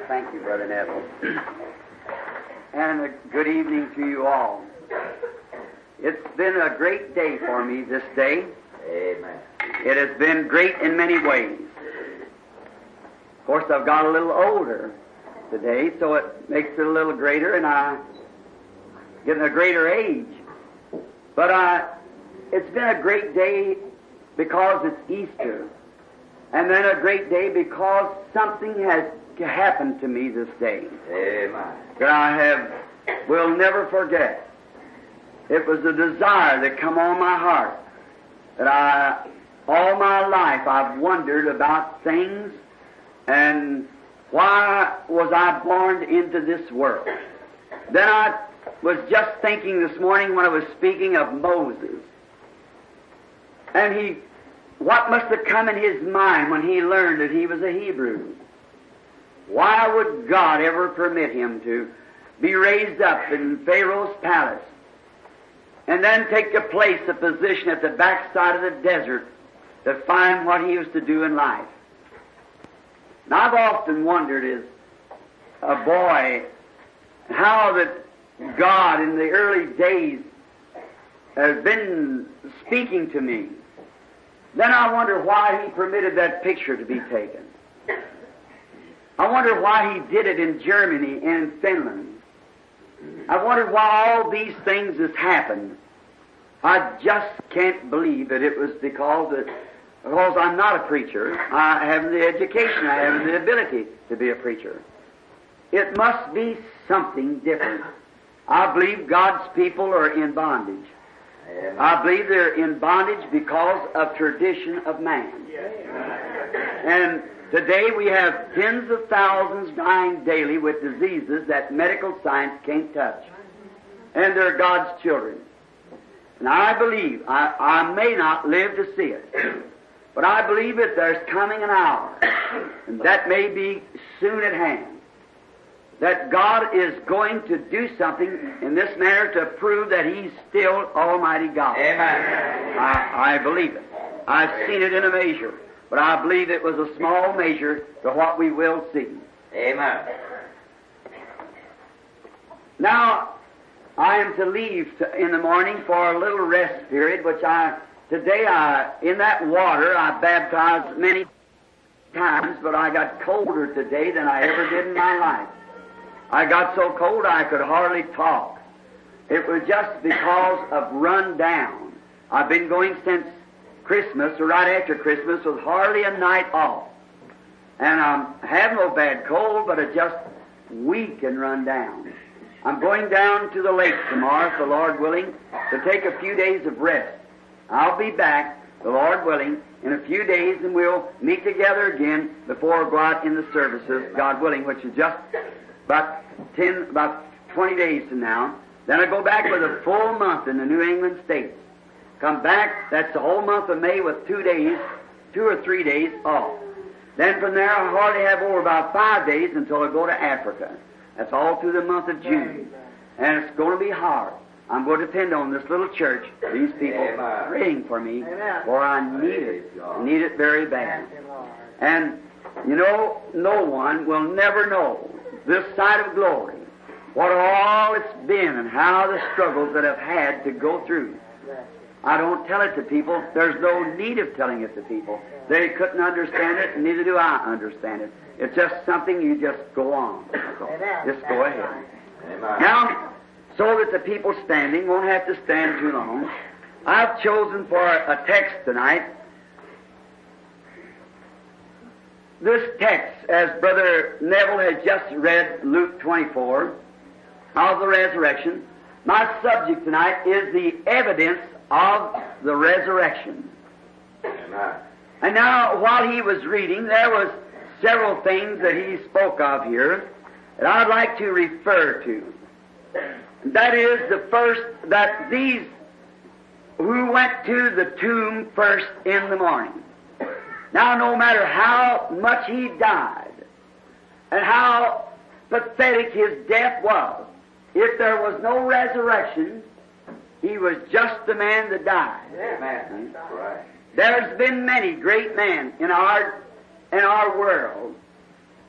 Thank you, Brother Neville. And a good evening to you all. It's been a great day for me this day. Amen. It has been great in many ways. Of course, I've got a little older today, so it makes it a little greater, and I'm getting a greater age. But it's been a great day because it's Easter. And then a great day because something has happened to me this day. Amen. That I will never forget. It was a desire that come on my heart. That all my life I've wondered about things and why was I born into this world. Then I was just thinking this morning when I was speaking of Moses. And what must have come in his mind when he learned that he was a Hebrew? Why would God ever permit him to be raised up in Pharaoh's palace and then take a place, a position at the backside of the desert to find what he was to do in life? And I've often wondered as a boy how that God in the early days has been speaking to me. Then I wonder why he permitted that picture to be taken. I wonder why he did it in Germany and Finland. I wonder why all these things has happened. I just can't believe that it was because I'm not a preacher. I haven't the education, I haven't the ability to be a preacher. It must be something different. I believe God's people are in bondage. I believe they're in bondage because of tradition of man. And today we have tens of thousands dying daily with diseases that medical science can't touch. And they're God's children. And I believe, I may not live to see it, but I believe that there's coming an hour, and that may be soon at hand, that God is going to do something in this manner to prove that He's still Almighty God. Amen. I believe it. I've seen it in a measure, but I believe it was a small measure to what we will see. Amen. Now, I am to leave in the morning for a little rest period, which today in that water I baptized many times, but I got colder today than I ever did in my life. I got so cold I could hardly talk. It was just because of run down. I've been going since Christmas, or right after Christmas, with hardly a night off. And I have no bad cold, but it's just weak and run down. I'm going down to the lake tomorrow, if the Lord willing, to take a few days of rest. I'll be back, the Lord willing, in a few days, and we'll meet together again before we go out in the services, God willing, which is just about 20 days from now. Then I go back with a full month in the New England states. Come back, that's the whole month of May with 2 or 3 days off. Then from there I hardly have over about 5 days until I go to Africa. That's all through the month of June. And it's going to be hard. I'm going to depend on this little church, these people praying for me, for I need it. I need it very bad. And, you know, no one will never know this side of glory, what all it's been and how the struggles that I've had to go through. I don't tell it to people. There's no need of telling it to people. They couldn't understand it, and neither do I understand it. It's just something you just go on. Just go ahead. Now, so that the people standing won't have to stand too long, I've chosen for a text tonight this text, as Brother Neville has just read Luke 24 of the resurrection. My subject tonight is the evidence of the resurrection. Amen. And now, while he was reading, there was several things that he spoke of here that I'd like to refer to. That is the first, that these who went to the tomb first in the morning. Now, no matter how much he died and how pathetic his death was, if there was no resurrection, he was just the man that died. Amen. Right. There's been many great men in our world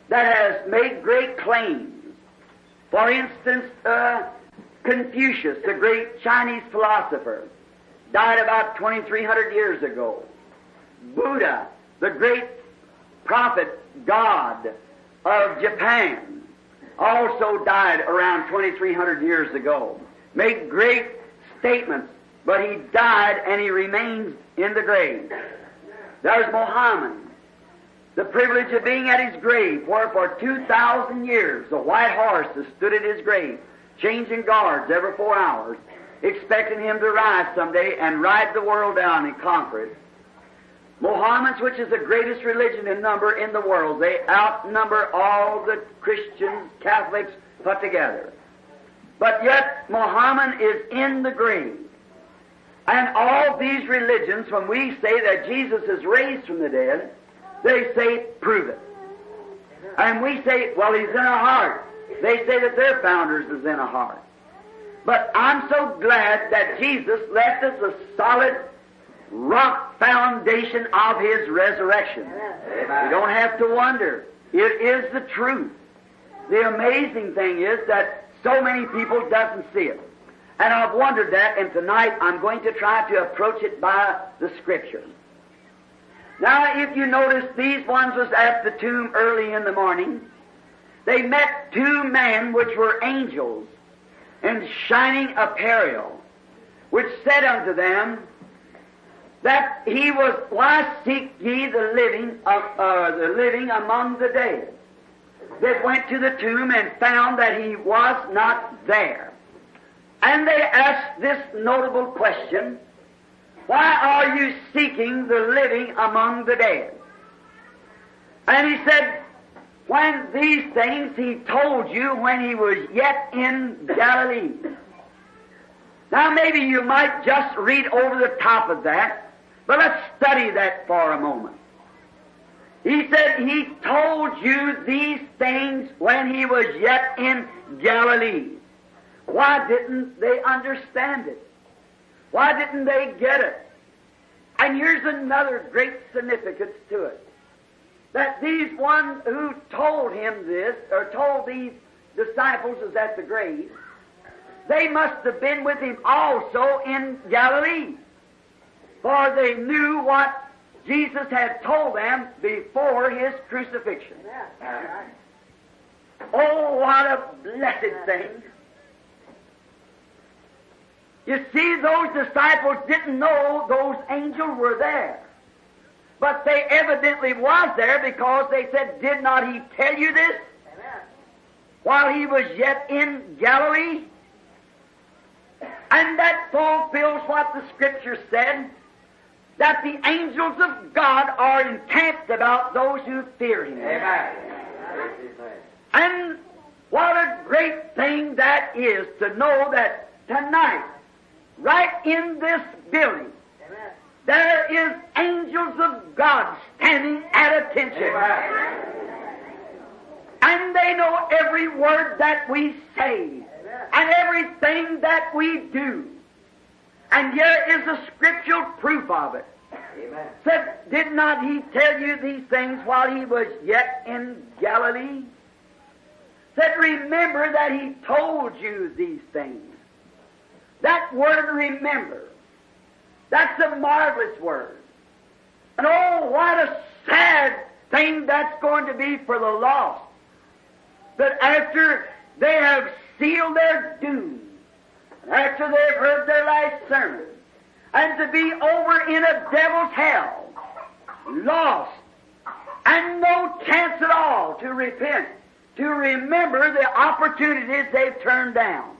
that has made great claims. For instance, Confucius, the great Chinese philosopher, died about 2,300 years ago. Buddha, the great prophet God of Japan, also died around 2,300 years ago. Made great statements, but he died and he remains in the grave. There's Muhammad, the privilege of being at his grave, where for 2,000 years the white horse has stood at his grave, changing guards every 4 hours, expecting him to rise someday and ride the world down and conquer it. Muhammad's, which is the greatest religion in number in the world, they outnumber all the Christians, Catholics put together. But yet Muhammad is in the grave. And all these religions, when we say that Jesus is raised from the dead, they say, prove it. And we say, well, he's in our heart. They say that their founders is in a heart. But I'm so glad that Jesus left us a solid rock foundation of His resurrection. Amen. You don't have to wonder. It is the truth. The amazing thing is that so many people doesn't see it. And I've wondered that, and tonight I'm going to try to approach it by the Scripture. Now, if you notice, these ones was at the tomb early in the morning. They met two men which were angels in shining apparel, which said unto them that he was, why seek ye the living among the dead? They went to the tomb and found that he was not there. And they asked this notable question, why are you seeking the living among the dead? And he said, when these things he told you when he was yet in Galilee. Now maybe you might just read over the top of that, but let's study that for a moment. He said he told you these things when he was yet in Galilee. Why didn't they understand it? Why didn't they get it? And here's another great significance to it. That these ones who told him this, or told these disciples was at the grave, they must have been with him also in Galilee. For they knew what Jesus had told them before his crucifixion. Oh, what a blessed thing. You see, those disciples didn't know those angels were there. But they evidently was there because they said, did not he tell you this? Amen. While he was yet in Galilee? And that fulfills what the Scripture said, that the angels of God are encamped about those who fear Him. Amen. And what a great thing that is to know that tonight, right in this building, amen, there is angels of God standing at attention. Amen. And they know every word that we say, amen, and everything that we do. And here is a scriptural proof of it. Amen. Said, did not he tell you these things while he was yet in Galilee? Said, remember that he told you these things. That word remember, that's a marvelous word. And oh, what a sad thing that's going to be for the lost. That after they have sealed their doom, after they've heard their last sermon, and to be over in a devil's hell, lost, and no chance at all to repent, to remember the opportunities they've turned down.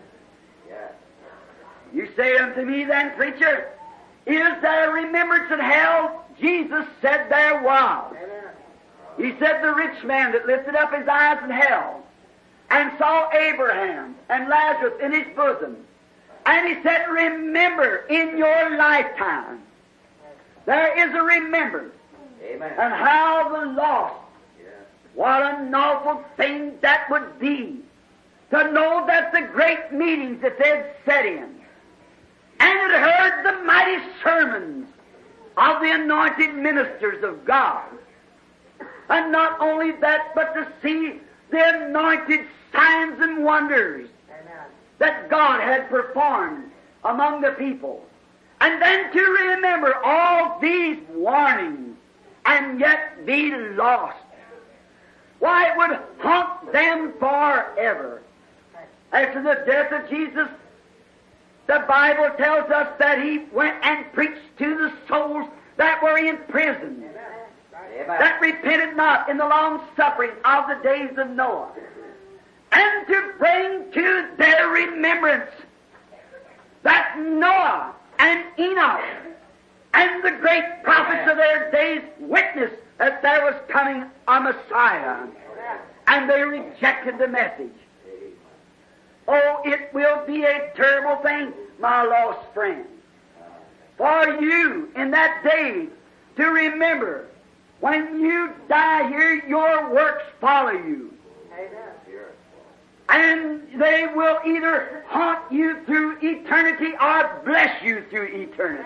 You say unto me then, preacher, is there a remembrance in hell? Jesus said there was. He said the rich man that lifted up his eyes in hell and saw Abraham and Lazarus in his bosom. And he said, remember in your lifetime. There is a remembrance. Amen. And how the lost, what an awful thing that would be to know that the great meetings that they'd sat in and had heard the mighty sermons of the anointed ministers of God. And not only that, but to see the anointed signs and wonders that God had performed among the people. And then to remember all these warnings and yet be lost. Why, it would haunt them forever. After the death of Jesus, the Bible tells us that He went and preached to the souls that were in prison, that repented not in the long suffering of the days of Noah, and to bring to their remembrance that Noah and Enoch and the great prophets of their days witnessed that there was coming a Messiah, and they rejected the message. Oh, it will be a terrible thing, my lost friend, for you in that day to remember, when you die here, your works follow you. And they will either haunt you through eternity or bless you through eternity.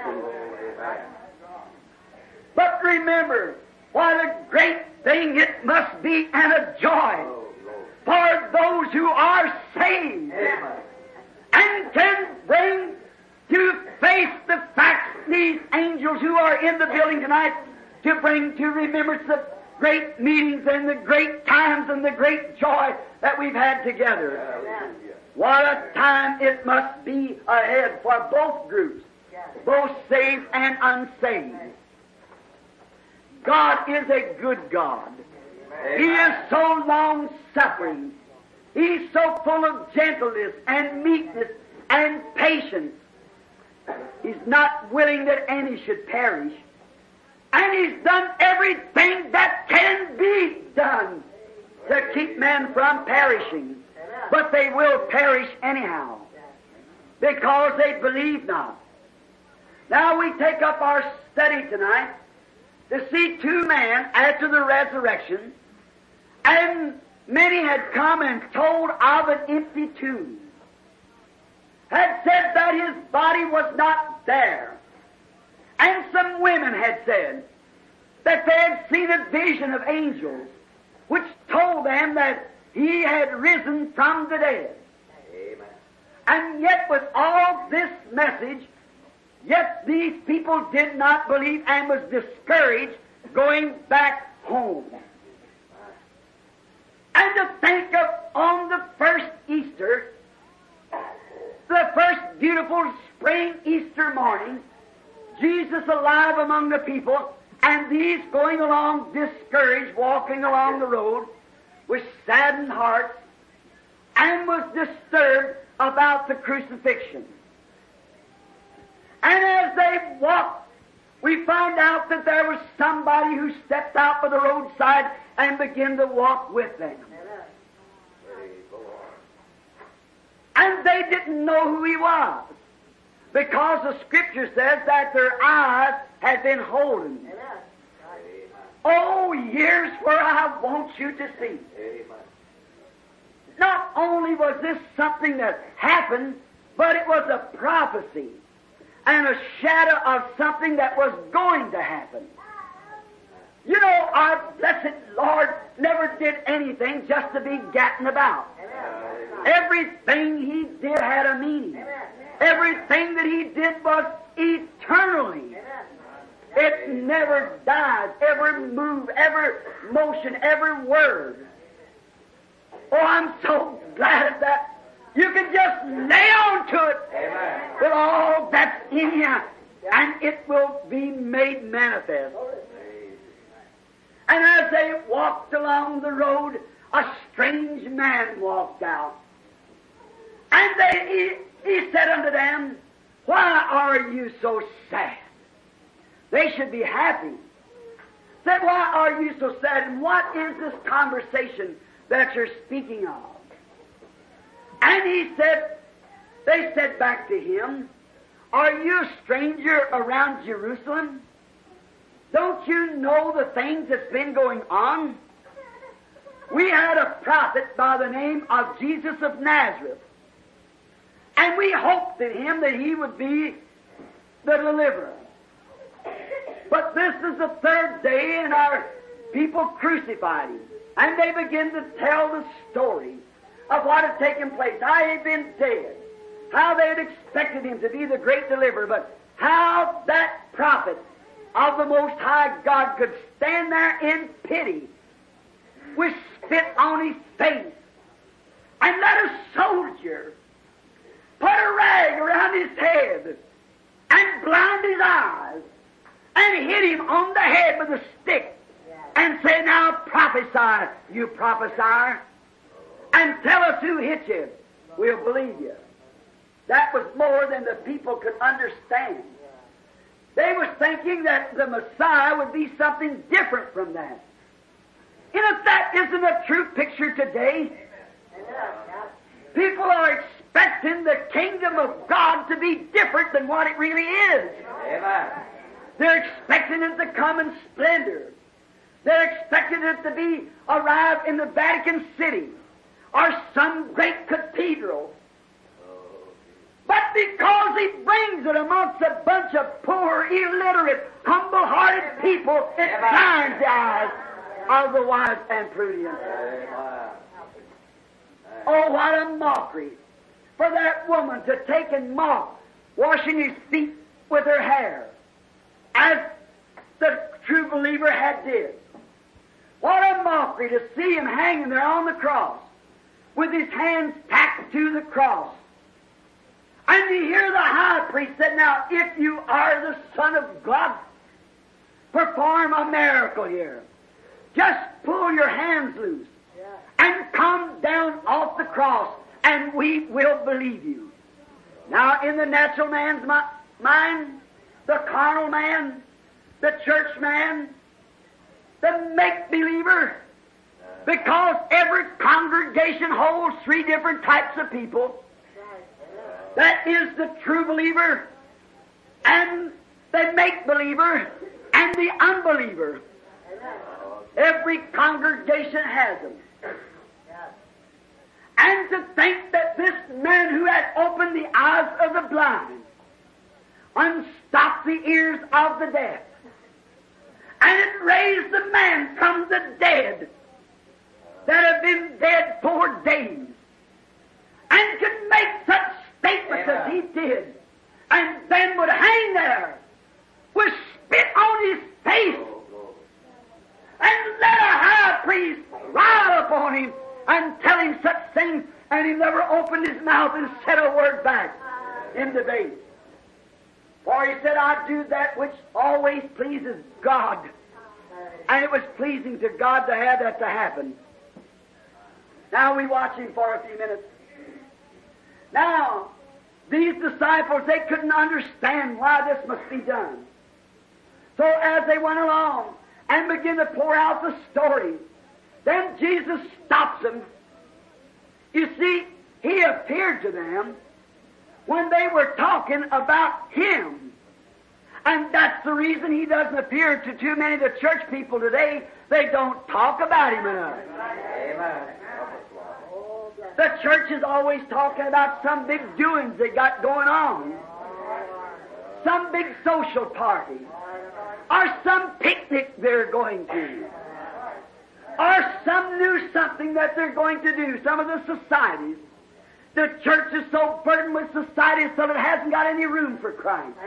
But remember, what a great thing it must be and a joy for those who are saved and can bring to face the facts, these angels who are in the building tonight, to bring to remembrance the great meetings and the great times and the great joy that we've had together. What a time it must be ahead for both groups, both saved and unsaved. God is a good God. He is so long-suffering. He's so full of gentleness and meekness and patience. He's not willing that any should perish. And He's done everything that can be done to keep men from perishing. But they will perish anyhow, because they believe not. Now we take up our study tonight to see two men after the resurrection, and many had come and told of an empty tomb, had said that His body was not there. And some women had said that they had seen a vision of angels which told them that He had risen from the dead. Amen. And yet with all this message, yet these people did not believe and was discouraged going back home. And to think of on the first Easter, the first beautiful spring Easter morning, Jesus alive among the people, and these going along discouraged, walking along the road with saddened hearts, and was disturbed about the crucifixion. And as they walked, we found out that there was somebody who stepped out by the roadside and began to walk with them. And they didn't know who He was, because the Scripture says that their eyes had been holden. Oh, years where I want you to see. Not only was this something that happened, but it was a prophecy and a shadow of something that was going to happen. You know, our blessed Lord never did anything just to be gatting about. Everything He did had a meaning. Everything that He did was eternally. It never dies. Every move, every motion, every word. Oh, I'm so glad that you can just lay on to it with all that's in you, and it will be made manifest. And as they walked along the road, a strange man walked out. And he said unto them, "Why are you so sad?" They should be happy. Said, "Why are you so sad? And what is this conversation that you're speaking of?" And they said back to him, "Are you a stranger around Jerusalem? Don't you know the things that's been going on? We had a prophet by the name of Jesus of Nazareth, and we hoped in Him that He would be the deliverer. But this is the third day, and our people crucified him. And they begin to tell the story of what had taken place. How he had been dead. How they had expected him to be the great deliverer. But how that prophet of the Most High God could stand there in pity with spit on his face and let a soldier put a rag around his head and blind his eyes and hit him on the head with a stick and say, now prophesy, you prophesier, and tell us who hit you. We'll believe you. That was more than the people could understand. They were thinking that the Messiah would be something different from that. And if that isn't a true picture today, people are expecting the kingdom of God to be different than what it really is. Amen. They're expecting it to come in splendor. They're expecting it to arrive in the Vatican City or some great cathedral. But because he brings it amongst a bunch of poor, illiterate, humble-hearted people, it blinds the eyes of the wise and prudent. Oh, what a mockery for that woman to take and mock washing his feet with her hair, as the true believer had did. What a mockery to see him hanging there on the cross with his hands tacked to the cross. And you hear the high priest said, now, if you are the Son of God, perform a miracle here. Just pull your hands loose and come down off the cross, and we will believe you. Now, in the natural man's mind, the carnal man, the church man, the make-believer, because every congregation holds three different types of people. That is the true believer, and the make-believer, and the unbeliever. Every congregation has them. And to think that this man who had opened the eyes of the blind, unstopped the ears of the deaf, and it raised the man from the dead that had been dead 4 days, and could make such statements as he did, and then would hang there with spit on his face and let a high priest rile upon him and tell him such things, and he never opened his mouth and said a word back in debate. For he said, I do that which always pleases God. And it was pleasing to God to have that to happen. Now we watch him for a few minutes. Now, these disciples, they couldn't understand why this must be done. So as they went along and began to pour out the story, then Jesus stops them. You see, he appeared to them when they were talking about him. And that's the reason he doesn't appear to too many of the church people today. They don't talk about him enough. Amen. The church is always talking about some big doings they got going on. Some big social party. Or some picnic they're going to. Or some new something that they're going to do. Some of the societies. The church is so burdened with society so that it hasn't got any room for Christ.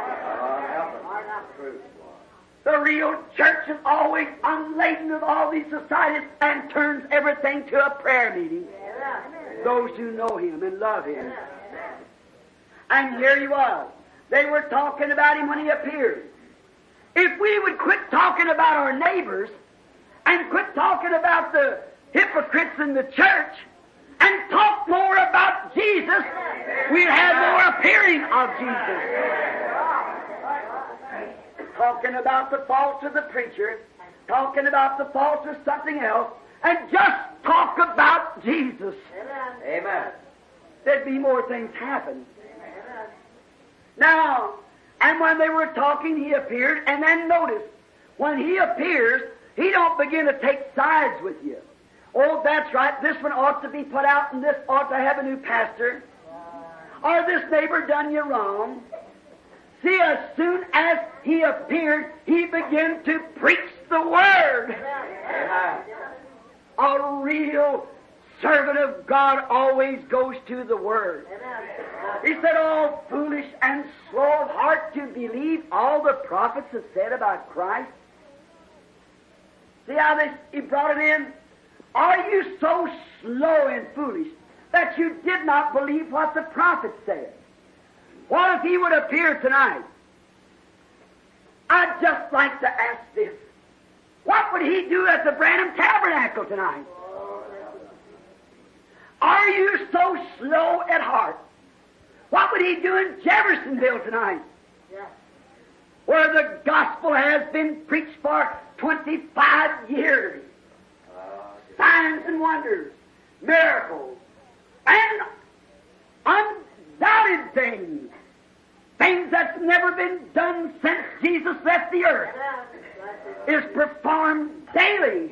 The real church is always unladen with all these societies and turns everything to a prayer meeting. Those who know him and love him. And here he was. They were talking about him when he appeared. If we would quit talking about our neighbors and quit talking about the hypocrites in the church and talk more about Jesus, we'll have more appearing of Jesus. Talking about the faults of the preacher, talking about the faults of something else, and just talk about Jesus. Amen. There'd be more things happen. Now, and when they were talking, he appeared, and then notice, when he appears, he don't begin to take sides with you. Oh, that's right, this one ought to be put out, and this ought to have a new pastor. Or this neighbor done you wrong. See, as soon as he appeared, he began to preach the Word. Amen. A real servant of God always goes to the Word. He said, all foolish and slow of heart to believe all the prophets have said about Christ. See how he brought it in? Are you so slow and foolish that you did not believe what the prophet said? What if he would appear tonight? I'd just like to ask this. What would he do at the Branham Tabernacle tonight? Are you so slow at heart? What would he do in Jeffersonville tonight? Where the gospel has been preached for 25 years. Signs and wonders, miracles, and undoubted things. Things that's never been done since Jesus left the earth. Is performed daily.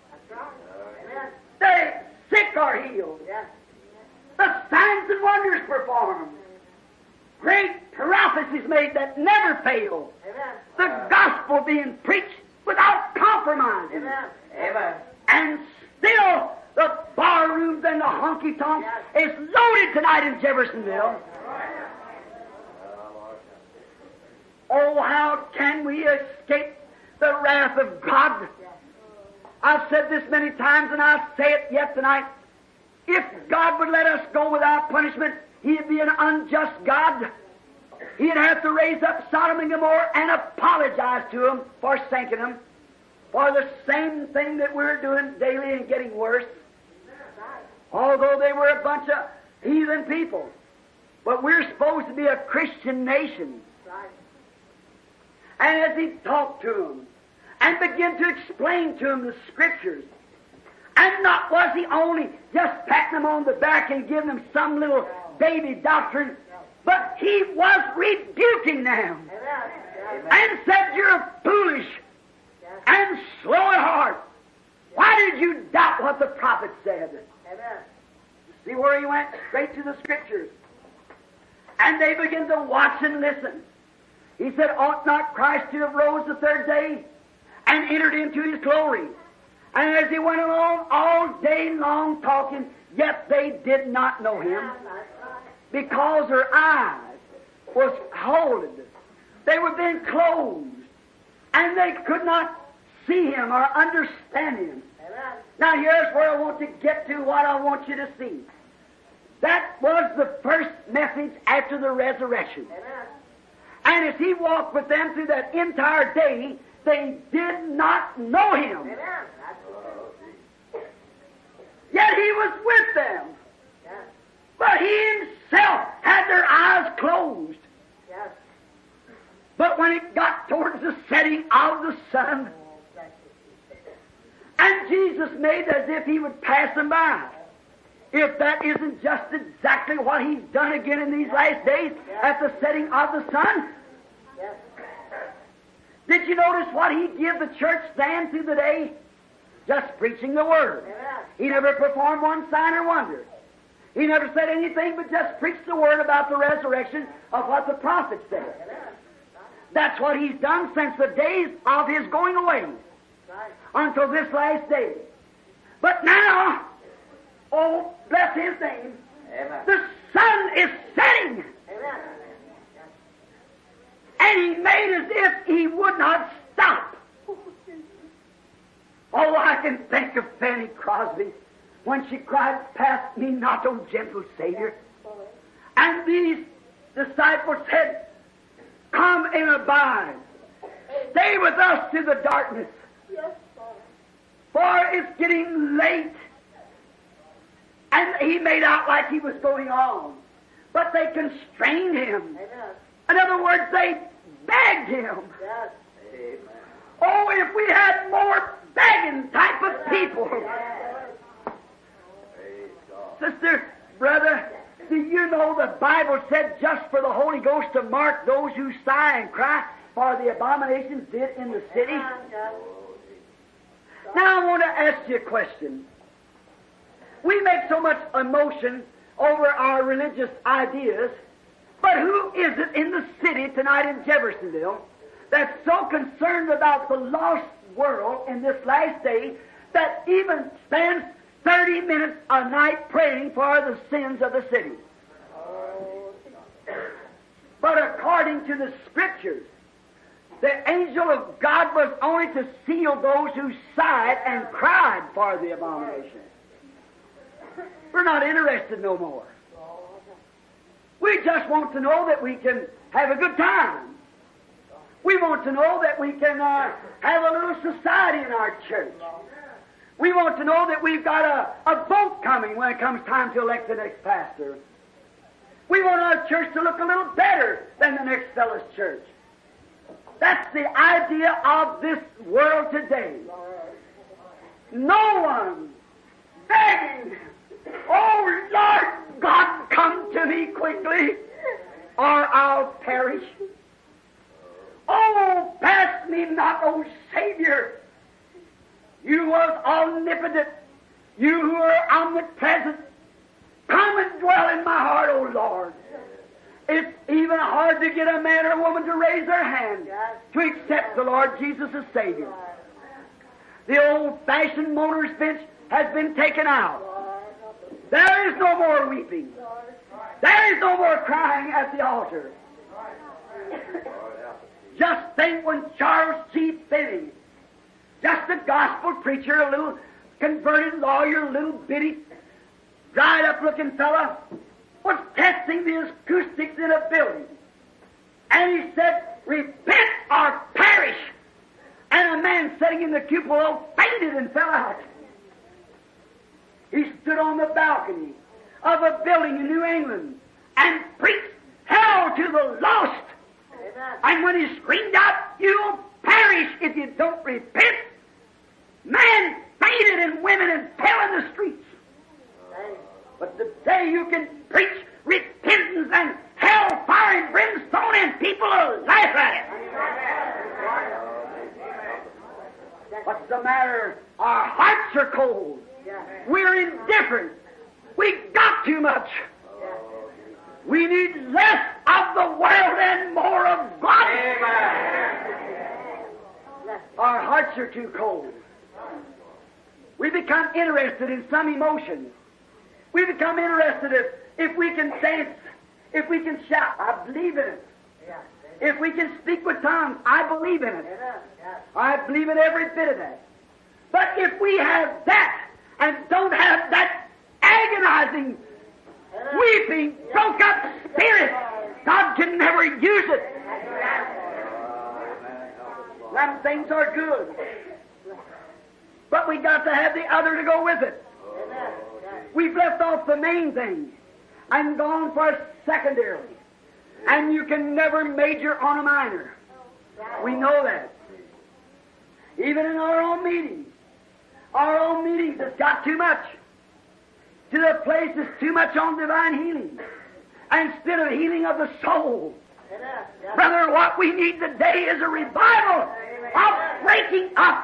The sick are healed. The signs and wonders performed. Great prophecies made that never fail. The gospel being preached without compromising. Amen. And still the bar rooms and the honky-tonks is loaded tonight in Jeffersonville. Oh, how can we escape the wrath of God? I've said this many times and I'll say it yet tonight. If God would let us go without punishment, He'd be an unjust God. He'd have to raise up Sodom and Gomorrah and apologize to them for sinking them for the same thing that we're doing daily and getting worse. Although they were a bunch of heathen people. But we're supposed to be a Christian nation. And as he talked to them and began to explain to them the Scriptures, and not was he only just patting them on the back and giving them some little baby doctrine, but he was rebuking them and said, you're foolish and slow at heart. Why did you doubt what the prophet said? See where he went? Straight to the Scriptures. And they began to watch and listen. He said, ought not Christ to have rose the third day and entered into His glory? And as he went along all day long talking, yet they did not know Him, because their eyes was holden. They were being closed, and they could not see Him or understand Him. Now here's where I want to get to, what I want you to see. That was the first message after the resurrection. And as He walked with them through that entire day, they did not know Him. Yet He was with them. But He Himself had their eyes closed. But when it got towards the setting of the sun, and Jesus made as if He would pass them by, if that isn't just exactly what He's done again in these last days at the setting of the sun. Did you notice what He gave the church then through the day? Just preaching the Word. He never performed one sign or wonder. He never said anything but just preached the Word about the resurrection of what the prophet said. That's what He's done since the days of His going away until this last day. But now, oh, bless His name, the sun is setting. And He made as if He would not stop. Oh, I can think of Fanny Crosby when she cried, "Pass me not, O gentle Savior." And these disciples said, "Come and abide. Stay with us through the darkness. For it's getting late." And He made out like He was going on. But they constrained Him. In other words, they begged Him. Oh, if we had more begging type of people. Sister, brother, do you know the Bible said just for the Holy Ghost to mark those who sigh and cry, for the abominations did in the city? Now I want to ask you a question. We make so much emotion over our religious ideas, but who is it in the city tonight in Jeffersonville that's so concerned about the lost world in this last day that even spends 30 minutes a night praying for the sins of the city. But according to the Scriptures, the angel of God was only to seal those who sighed and cried for the abomination. We're not interested no more. We just want to know that we can have a good time. We want to know that we can have a little society in our church. We want to know that we've got a vote coming when it comes time to elect the next pastor. We want our church to look a little better than the next fellow's church. That's the idea of this world today. No one begging, "Oh, Lord God, come to me quickly, or I'll perish. Oh, pass me not, O Savior. You was omnipotent. You who are omnipresent. Come and dwell in my heart, O Lord." It's even hard to get a man or a woman to raise their hand to accept the Lord Jesus as Savior. The old-fashioned mourner's bench has been taken out. There is no more weeping. There is no more crying at the altar. Just think when Charles G. Finney, just a gospel preacher, a little converted lawyer, a little bitty, dried-up-looking fella, was testing the acoustics in a building. And he said, "Repent or perish." And a man sitting in the cupola fainted and fell out. He stood on the balcony of a building in New England and preached hell to the lost. Amen. And when he screamed out, "You'll perish if you don't repent," men fainted and women and fell in the streets. But today you can preach repentance and hellfire and brimstone and people will laugh at it. What's the matter? Our hearts are cold. We're indifferent. We got too much. We need less of the world and more of God. Our hearts are too cold. We become interested in some emotion. We become interested if we can dance, if we can shout. I believe in it. If we can speak with tongues, I believe in it. I believe in every bit of that. But if we have that and don't have that agonizing, weeping, broke up spirit, God can never use it. Them things are good. But we got to have the other to go with it. We've left off the main thing and gone for secondary. And you can never major on a minor. We know that. Even in our own meetings has got too much. To the place is too much on divine healing instead of healing of the soul. Brother, what we need today is a revival of breaking up.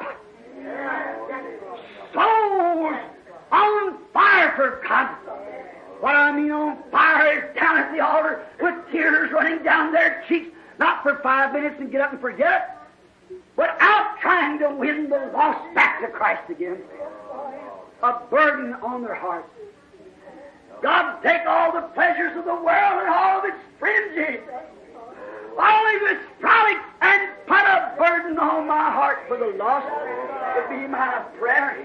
Souls on fire for God. What I mean on fire is down at the altar with tears running down their cheeks, not for 5 minutes and get up and forget it, but out trying to win the lost back to Christ again. A burden on their hearts. God take all the pleasures of the world and all of its fringes, all of its frolics, and put a burden on my heart for the lost to be my prayer.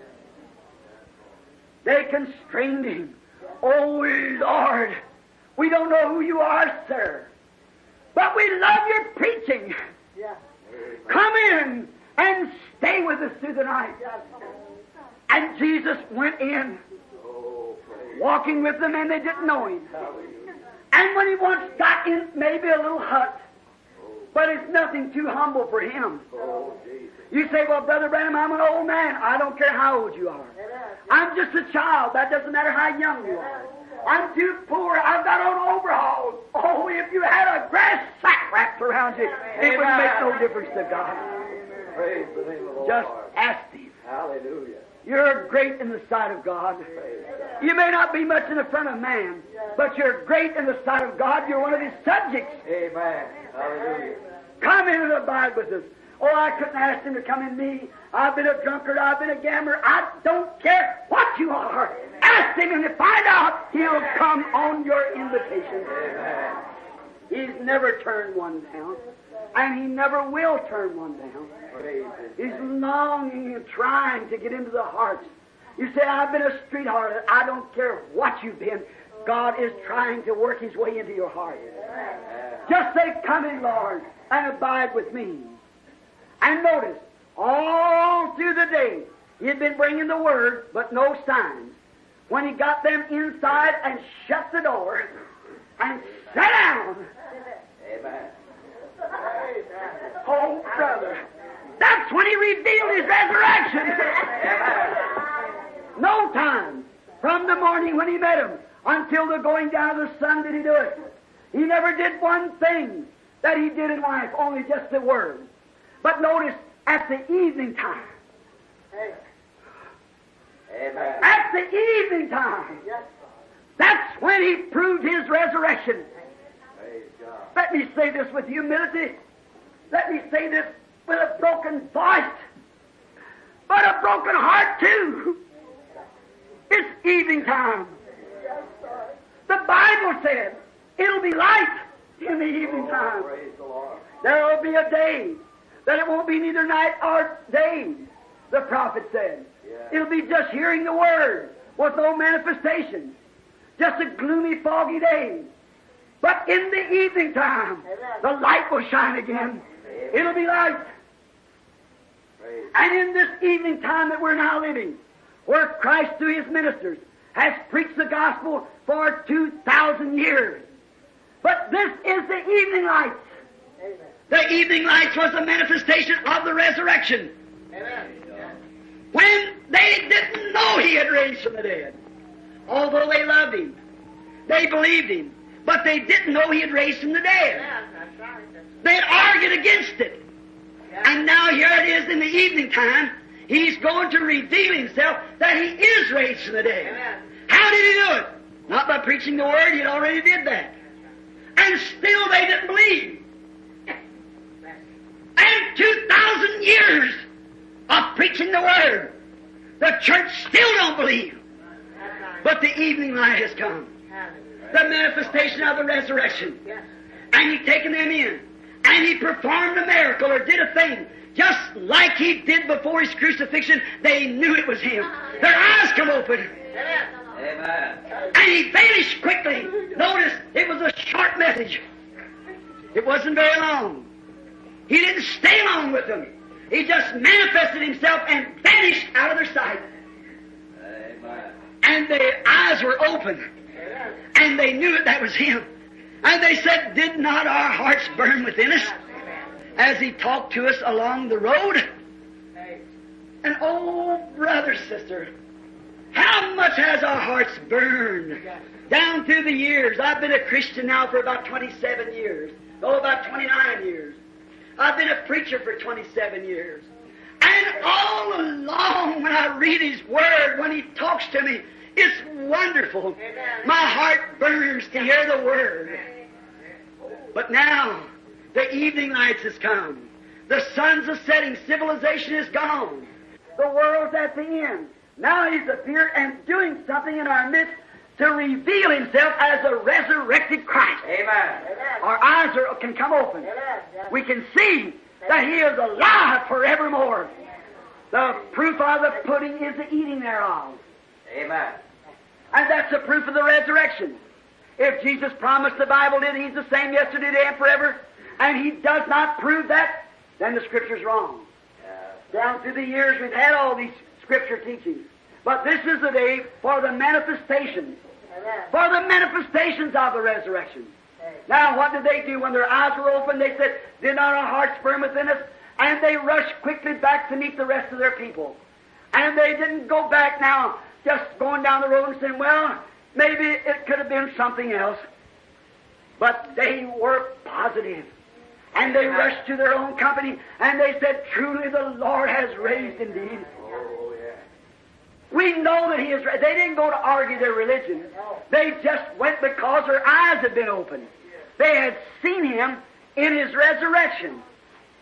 They constrained him. "Oh, Lord, we don't know who you are, sir, but we love your preaching. Come in and stay with us through the night." And Jesus went in, walking with them, and they didn't know him. And when he once got in maybe a little hut, but it's nothing too humble for him. You say, "Well, Brother Branham, I'm an old man." I don't care how old you are. I'm just a child. That doesn't matter how young you are. I'm too poor. I've got on overalls. Oh, if you had a grass sack wrapped around you, it would make no difference to God. Praise the name of the Lord. Just ask him. Hallelujah. You're great in the sight of God. You may not be much in the front of man, but you're great in the sight of God. You're one of his subjects. Amen. Hallelujah. Come in and abide with us. Oh, I couldn't ask Him to come in me. I've been a drunkard. I've been a gambler. I don't care what you are. Ask Him, and to find out, He'll come on your invitation. Amen. He's never turned one down, and He never will turn one down. Praise His He's name. longing and trying to get into the hearts. You say, I've been a street harlot. I don't care what you've been. God is trying to work His way into your heart. Just say, come in, Lord, and abide with me. And notice, all through the day, He had been bringing the Word, but no signs. When He got them inside and shut the door and sat down, Amen. oh, brother, that's when He revealed His resurrection. No time from the morning when He met him until the going down of the sun did He do it. He never did one thing that He did in life, only just the Word. But notice, at the evening time, Amen. at the evening time, that's when He proved His resurrection. Praise God. Let me say this with humility. Let me say this with a broken voice, but a broken heart too. It's evening time. The Bible said it'll be light in the evening time. Praise the Lord. There will be a day that it won't be neither night or day, the prophet said. Yeah. It'll be just hearing the Word with no manifestation. Just a gloomy, foggy day. But in the evening time, the light will shine again. It'll be light. Praise. And in this evening time that we're now living, where Christ through His ministers has preached the gospel for 2,000 years. But this is the evening lights. The evening lights was a manifestation of the resurrection. When they didn't know He had raised from the dead. Although they loved Him, they believed Him, but they didn't know He had raised from the dead. They had argued against it. And now here it is in the evening time, He's going to reveal Himself that He is raised from the dead. How did He do it? Not by preaching the Word, He had already did that. And still they didn't believe. And 2,000 years of preaching the Word, the church still don't believe. But the evening light has come. The manifestation of the resurrection. And He's taken them in. And He performed a miracle or did a thing. Just like He did before His crucifixion, they knew it was Him. Their eyes come open. Amen. And He vanished quickly. Notice, it was a short message. It wasn't very long. He didn't stay long with them. He just manifested Himself and vanished out of their sight. Amen. And their eyes were open. And they knew that was Him. And they said, did not our hearts burn within us as He talked to us along the road? And oh, brother, sister, how much has our hearts burned down through the years? I've been a Christian now for about 27 years. Oh, about 29 years. I've been a preacher for 27 years. And all along when I read His Word, when He talks to me, it's wonderful. My heart burns to hear the Word. But now, the evening lights has come. The sun's a setting. Civilization is gone. The world's at the end. Now He's appeared and doing something in our midst to reveal Himself as a resurrected Christ. Amen. Our eyes can come open. We can see that He is alive forevermore. The proof of the pudding is the eating thereof. Amen. And that's the proof of the resurrection. If Jesus promised, the Bible did, He's the same yesterday, today, and forever, and He does not prove that, then the Scripture's wrong. Down through the years we've had all these Scripture teachings. But this is the day for the manifestations. For the manifestations of the resurrection. Now, what did they do when their eyes were open? They said, did not our hearts burn within us? And they rushed quickly back to meet the rest of their people. And they didn't go back now just going down the road and saying, well, maybe it could have been something else. But they were positive. And they rushed to their own company and they said, truly the Lord has raised indeed. Oh, yeah. We know that He is raised. They didn't go to argue their religion. They just went because their eyes had been opened. They had seen Him in His resurrection.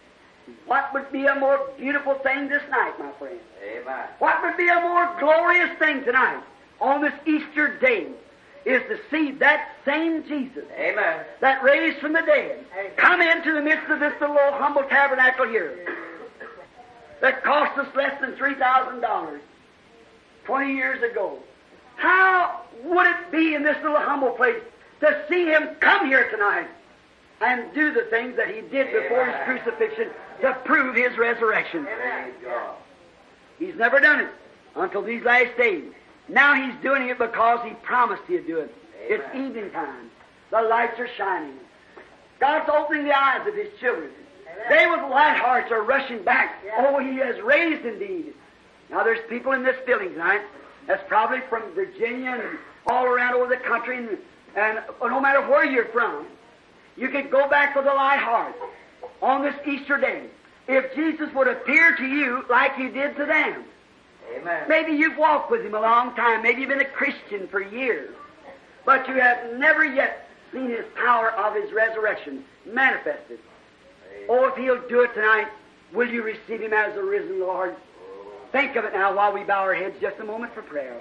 What would be a more beautiful thing this night, my friend? Amen. What would be a more glorious thing tonight, on this Easter day, is to see that same Jesus Amen. that raised from the dead come into the midst of this little old humble tabernacle here that cost us less than $3,000 20 years ago. How would it be in this little humble place to see Him come here tonight and do the things that He did before His crucifixion to prove His resurrection? Praise God. He's never done it until these last days. Now He's doing it because He promised He'd do it. It's evening time. The lights are shining. God's opening the eyes of His children. They with light hearts are rushing back. Oh, He has raised indeed. Now there's people in this building tonight that's probably from Virginia and all around over the country, and no matter where you're from, you could go back with a light heart on this Easter day. If Jesus would appear to you like He did to them. Amen. Maybe you've walked with Him a long time. Maybe you've been a Christian for years. But you have never yet seen His power of His resurrection manifested. Oh, if He'll do it tonight, will you receive Him as the risen Lord? Think of it now while we bow our heads just a moment for prayer.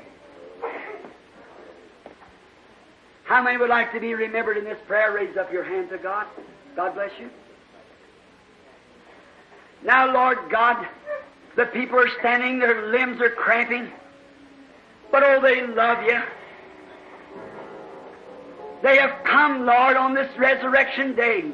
How many would like to be remembered in this prayer? Raise up your hand to God. God bless you. Now, Lord God, the people are standing, their limbs are cramping, but oh, they love You. They have come, Lord, on this resurrection day.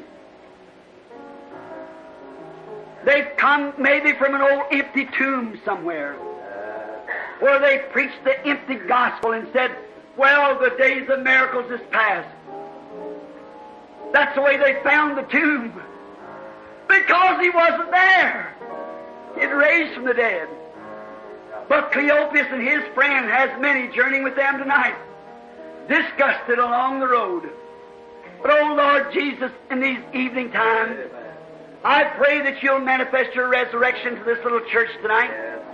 They've come maybe from an old empty tomb somewhere, where they preached the empty gospel and said, well, the days of miracles is past. That's the way they found the tomb. Because He wasn't there. He'd raised from the dead. But Cleopas and his friend has many journeying with them tonight, disgusted along the road. But, oh Lord Jesus, in these evening times, I pray that You'll manifest Your resurrection to this little church tonight.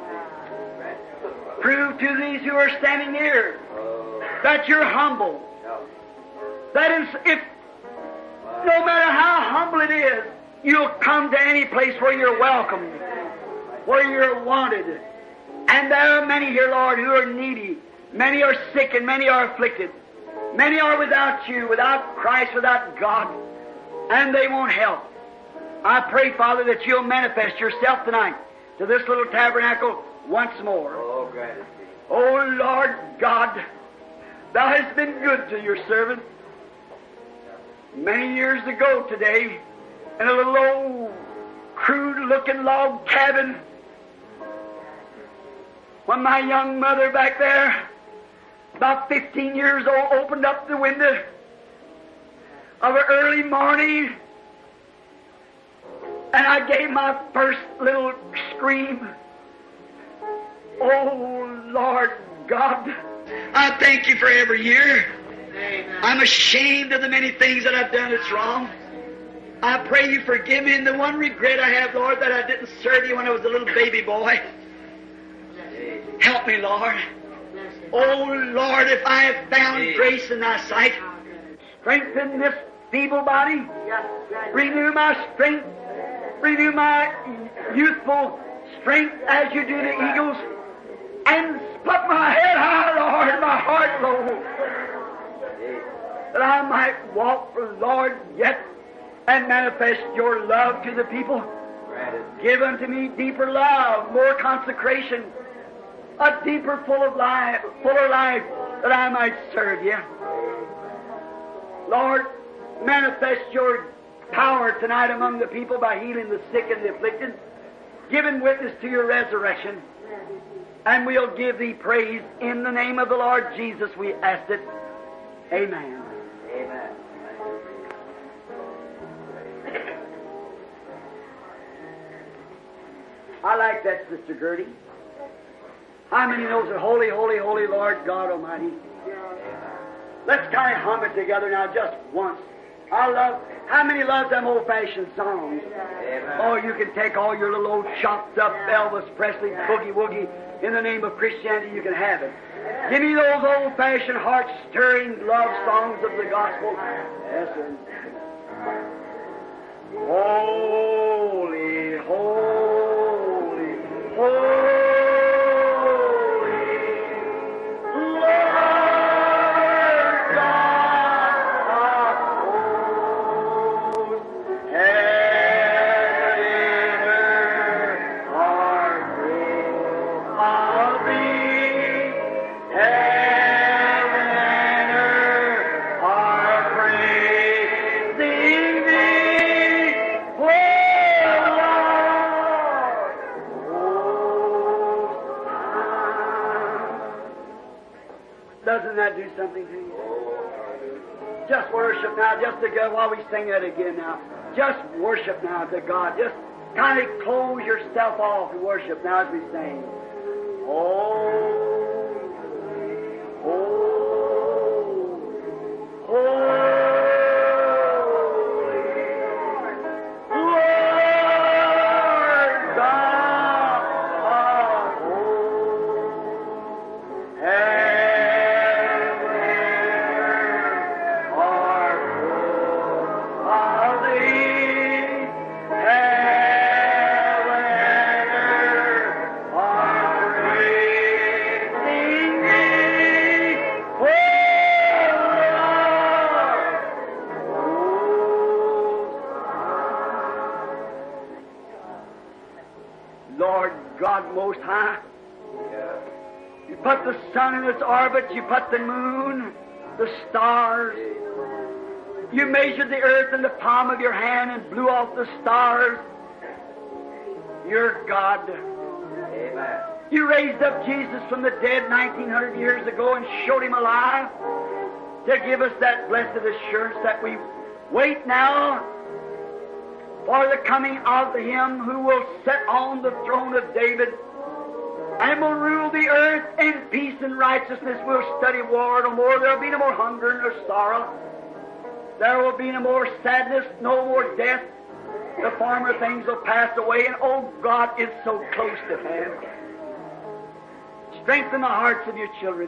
Prove to these who are standing near that You're humble. That is, if no matter how humble it is, You'll come to any place where You're welcome, where You're wanted. And there are many here, Lord, who are needy. Many are sick and many are afflicted. Many are without You, without Christ, without God, and they want help. I pray, Father, that You'll manifest Yourself tonight to this little tabernacle once more. Oh, gratitude. Oh, Lord God, Thou hast been good to Your servant. Many years ago today, in a little old, crude-looking log cabin, when my young mother back there, about 15 years old, opened up the window of an early morning, and I gave my first little scream. Oh, Lord God, I thank You for every year. Amen. I'm ashamed of the many things that I've done that's wrong. I pray You forgive me, and the one regret I have, Lord, that I didn't serve You when I was a little baby boy. Help me, Lord. Oh, Lord, if I have found grace in Thy sight, strengthen this feeble body, renew my strength, renew my youthful strength as You do the eagles, and put my head high, Lord, my heart low, that I might walk, Lord, yet and manifest Your love to the people. Give unto me deeper love, more consecration, a deeper fuller life, that I might serve You. Lord, manifest Your power tonight among the people by healing the sick and the afflicted, giving witness to Your resurrection, and we'll give Thee praise in the name of the Lord Jesus. We ask it. Amen. Amen. I like that, Sister Gertie. How many knows that holy, holy, holy Lord God Almighty? Let's kind of hum it together now just once. How many love them old-fashioned songs? Amen. Oh, you can take all your little old chopped up Elvis Presley boogie-woogie in the name of Christianity, you can have it. Give me those old-fashioned heart-stirring love songs of the gospel. Yes, sir. Holy, holy. Doesn't that do something to you? Just worship now, just to go while we sing that again now. Just worship now to God. Just kind of close yourself off and worship now as we sing. Oh, oh, oh. Most High. You put the sun in its orbit, you put the moon, the stars. You measured the earth in the palm of your hand and blew off the stars. You're God. Amen. You raised up Jesus from the dead 1900 years ago and showed Him alive to give us that blessed assurance that we wait now for the coming of Him who will sit on the throne of David and will rule the earth in peace and righteousness. We'll study war no more. There will be no more hunger nor sorrow. There will be no more sadness, no more death. The former things will pass away, and oh God, it's so close to hand. Strengthen the hearts of your children.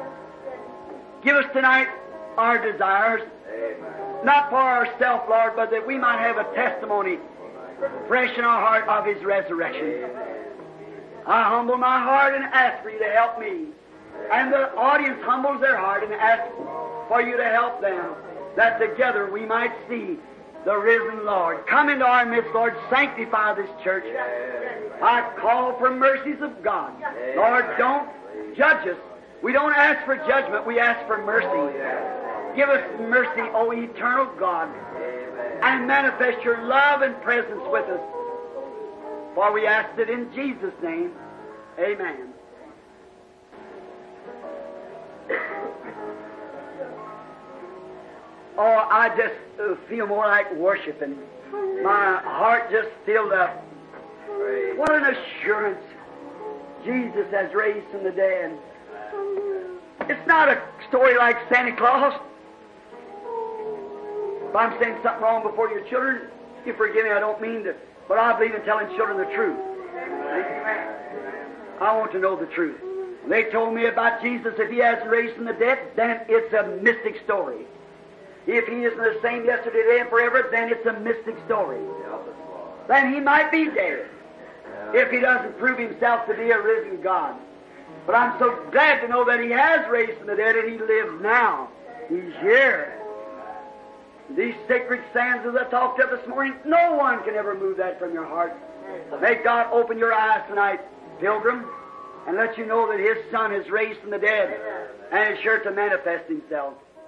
Give us tonight our desires. Amen. Not for ourselves, Lord, but that we might have a testimony fresh in our heart of His resurrection. I humble my heart and ask for you to help me. And the audience humbles their heart and asks for you to help them, that together we might see the risen Lord. Come into our midst, Lord. Sanctify this church. I call for mercies of God. Lord, don't judge us. We don't ask for judgment. We ask for mercy. Give us mercy, O eternal God, and manifest your love and presence with us. For we ask it in Jesus' name. Amen. Oh, I just feel more like worshiping. My heart just filled up. What an assurance. Jesus has raised from the dead. It's not a story like Santa Claus. If I'm saying something wrong before your children, you forgive me, I don't mean to. But I believe in telling children the truth. I want to know the truth. They told me about Jesus. If He hasn't raised from the dead, then it's a mystic story. If He isn't the same yesterday, today, and forever, then it's a mystic story. Then He might be dead if He doesn't prove Himself to be a risen God. But I'm so glad to know that He has raised from the dead and He lives now. He's here. These sacred sands that I talked of this morning, no one can ever move that from your heart. May God open your eyes tonight, pilgrim, and let you know that His Son is raised from the dead and is sure to manifest Himself.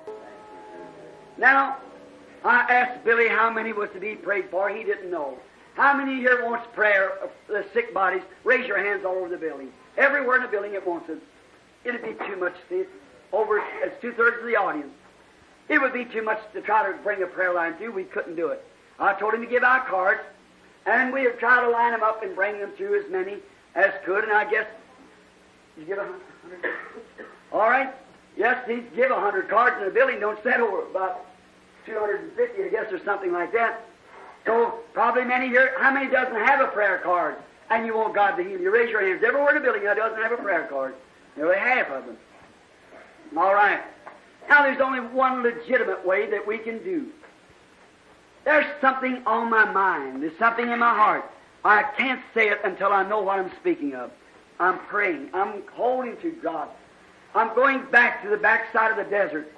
Now, I asked Billy how many was to be prayed for. He didn't know. How many here wants prayer of the sick bodies? Raise your hands all over the building. Everywhere in the building it wants it. It'd be too much to see it. Over, it's 2/3 of the audience. It would be too much to try to bring a prayer line through. We couldn't do it. I told him to give out cards, and we have tried to line them up and bring them through as many as could, and I guess, you give 100? All right. Yes, he's give 100 cards in the building. Don't settle about 250, I guess, or something like that. So probably many here. How many doesn't have a prayer card and you want God to heal you? Raise your hands. Everywhere in the building that doesn't have a prayer card. Nearly half of them. All right. Now there's only one legitimate way that we can do. There's something on my mind. There's something in my heart. I can't say it until I know what I'm speaking of. I'm praying. I'm holding to God. I'm going back to the backside of the desert.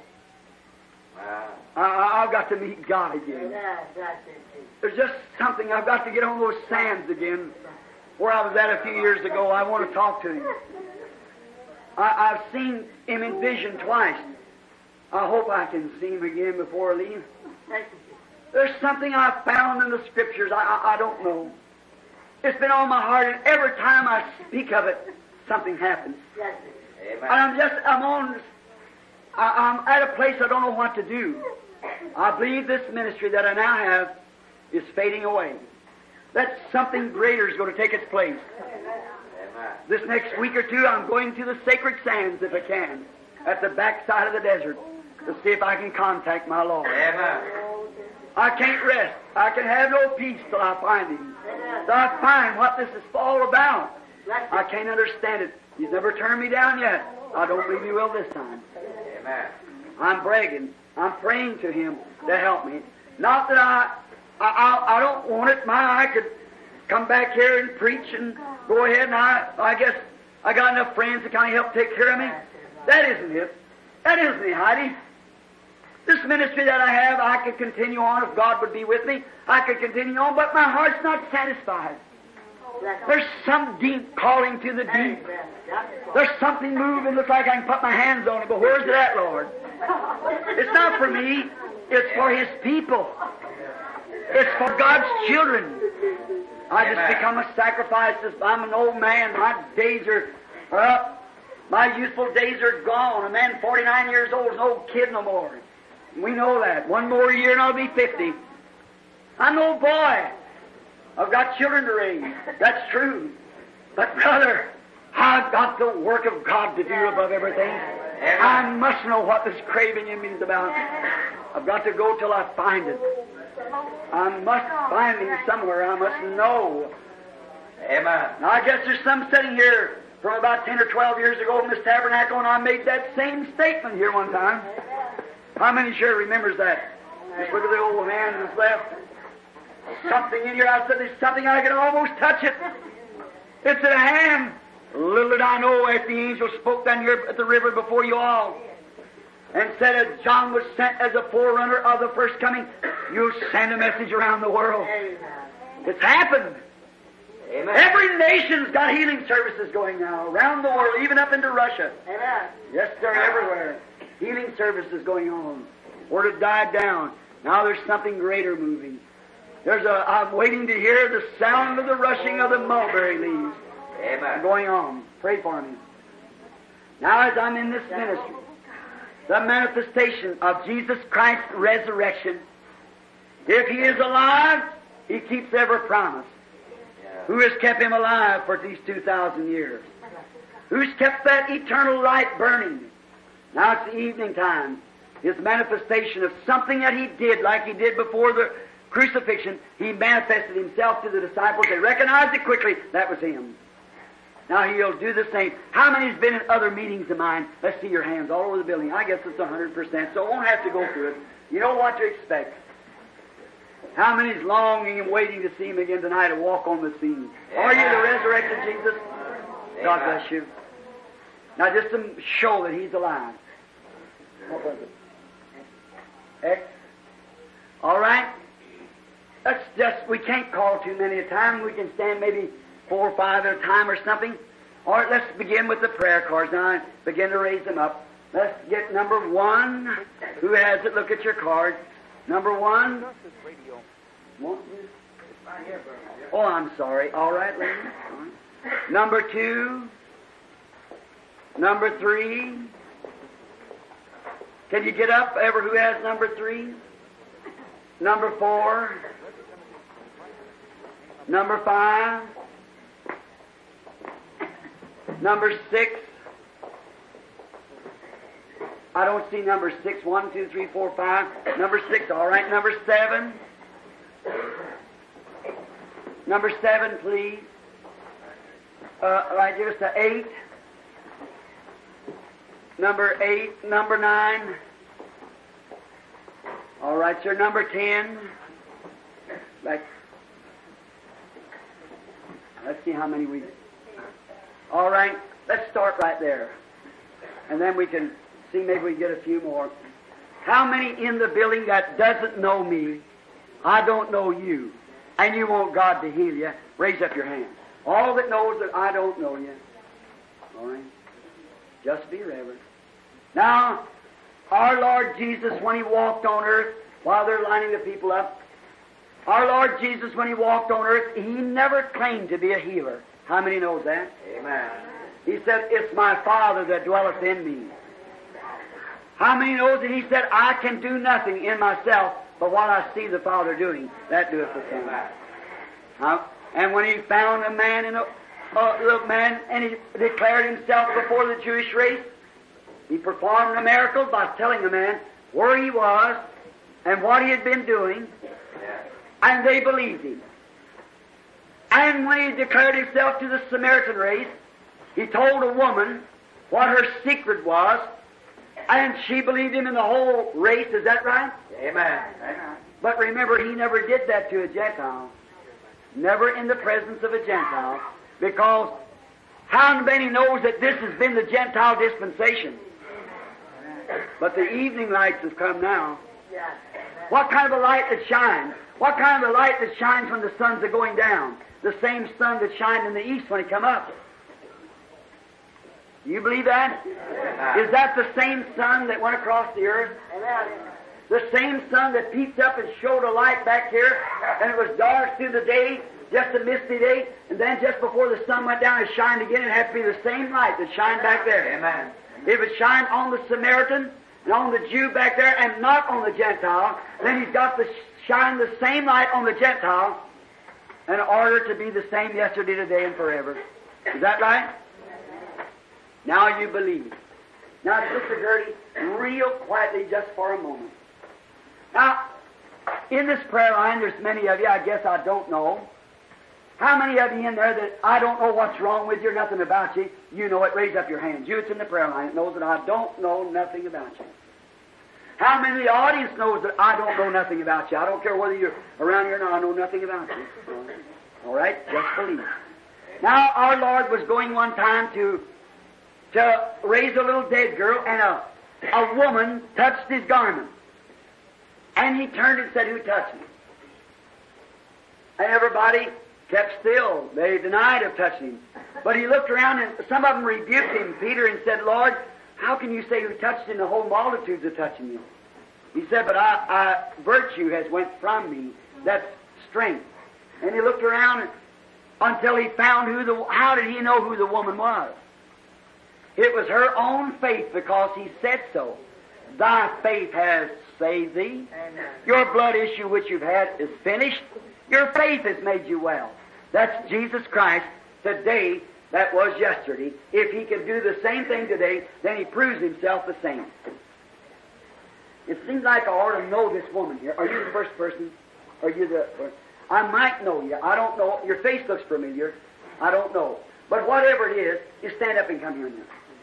I've got to meet God again. There's just something. I've got to get on those sands again where I was at a few years ago. I want to talk to Him. I've seen Him in vision twice. I hope I can see Him again before I leave. There's something I found in the Scriptures. I don't know. It's been on my heart, and every time I speak of it, something happens. Amen. And I'm on I'm at a place I don't know what to do. I believe this ministry that I now have is fading away. That something greater is going to take its place. This next week or two, I'm going to the sacred sands, if I can, at the backside of the desert, to see if I can contact my Lord. I can't rest. I can have no peace till I find Him. Till I find what this is all about. I can't understand it. He's never turned me down yet. I don't believe He will this time. I'm bragging. I'm praying to Him to help me. Not that I don't want it. I could come back here and preach and go ahead, and I guess I got enough friends to kind of help take care of me. That isn't it. That isn't it, Heidi. This ministry that I have, I could continue on if God would be with me. I could continue on, but my heart's not satisfied. There's some deep calling to the deep. There's something moving. Looks like I can put my hands on it, but where's it at, Lord? It's not for me. It's for His people. It's for God's children. I just become a sacrifice. I'm an old man. My days are up. My youthful days are gone. A man 49 years old is an old kid no more. We know that. One more year and I'll be 50. I'm an old boy. I've got children to raise. That's true. But brother, I've got the work of God to do above everything. I must know what this craving in me is about. I've got to go till I find it. I must find Him somewhere. I must know. Amen. Now I guess there's some sitting here from about 10 or 12 years ago in this tabernacle, and I made that same statement here one time. How many sure remembers that? Just look at the old hand that's left. Something in here, I said, there's something I can almost touch it. It's at hand. Little did I know, as the angel spoke down here at the river before you all, and said, as John was sent as a forerunner of the first coming, you'll send a message around the world. It's happened. Amen. Every nation's got healing services going now, around the world, even up into Russia. Amen. Yes, they're everywhere. Healing services going on. Word had died down. Now there's something greater moving. I'm waiting to hear the sound of the rushing of the mulberry leaves. Amen. Going on. Pray for me. Now as I'm in this ministry, the manifestation of Jesus Christ's resurrection, if He is alive, He keeps every promise. Who has kept Him alive for these 2,000 years? Who's kept that eternal light burning? Now it's the evening time. His manifestation of something that He did, like He did before the crucifixion, He manifested Himself to the disciples. They recognized it quickly. That was Him. Now He'll do the same. How many's been in other meetings of mine? Let's see your hands all over the building. I guess it's 100%, so I won't have to go through it. You know what to expect. How many's longing and waiting to see Him again tonight and walk on the scene? Are you the resurrected Jesus? God bless you. Now just to show that He's alive. What was it? X. All right. That's just, we can't call too many at a time. We can stand maybe 4 or 5 at a time or something. All right, let's begin with the prayer cards. Now I begin to raise them up. Let's get number 1. Who has it? Look at your card. Number 1. Oh, I'm sorry. All right, ladies. All right. Number 2. Number 3. Can you get up? Ever who has number 3? Number 4. Number 5. Number 6. I don't see number 6. 1, 2, 3, 4, 5. Number 6. All right. Number 7. Number 7, please. All right, give us the 8. Number 8. Number 9. All right, sir. Number 10. Let's see how many we... All right, let's start right there. And then we can see, maybe we can get a few more. How many in the building that doesn't know me, I don't know you, and you want God to heal you? Raise up your hand. All that knows that I don't know you. All right? Just be reverent. Now, our Lord Jesus, when He walked on earth, while they're lining the people up, our Lord Jesus, when He walked on earth, He never claimed to be a healer. How many knows that? Amen. He said, it's my Father that dwelleth in me. How many knows that he said, I can do nothing in myself, but what I see the Father doing, that doeth the Son. And when he found a man in a little man, and he declared himself before the Jewish race, he performed a miracle by telling the man where he was and what he had been doing, and they believed him. And when he declared himself to the Samaritan race, he told a woman what her secret was, and she believed him in the whole race. Is that right? Amen. But remember, he never did that to a Gentile. Never in the presence of a Gentile. Because how many knows that this has been the Gentile dispensation? But the evening lights have come now. What kind of a light that shines? What kind of a light that shines when the sun's going down? The same sun that shined in the east when it come up. You believe that? Is that the same sun that went across the earth? The same sun that peeped up and showed a light back here, and it was dark through the day, just a misty day, and then just before the sun went down, it shined again. It had to be the same light that shined back there. Amen. If it shined on the Samaritan and on the Jew back there and not on the Gentile, then he's got to shine the same light on the Gentile in order to be the same yesterday, today, and forever. Is that right? Now you believe. Now, Sister Gertie, real quietly just for a moment. Now, in this prayer line, there's many of you, I guess I don't know. How many of you in there that I don't know what's wrong with you, nothing about you? You know it. Raise up your hands. You that's in the prayer line that knows that I don't know nothing about you. How many of the audience knows that I don't know nothing about you? I don't care whether you're around here or not, I know nothing about you. All right? Just believe. Now, our Lord was going one time to raise a little dead girl, and a woman touched his garment. And he turned and said, who touched me? And everybody kept still. They denied of touching him. But he looked around, and some of them rebuked him, Peter, and said, Lord, how can you say who touched him? The whole multitudes are touching you. He said, but virtue has went from me. That's strength. And he looked around until he found how did he know who the woman was? It was her own faith, because he said so. Thy faith has saved thee. Amen. Your blood issue which you've had is finished. Your faith has made you well. That's Jesus Christ today. That was yesterday. If he can do the same thing today, then he proves himself the same. It seems like I ought to know this woman here. Are you the first person? Are you the first? I might know you. I don't know. Your face looks familiar. I don't know. But whatever it is, you stand up and come here now.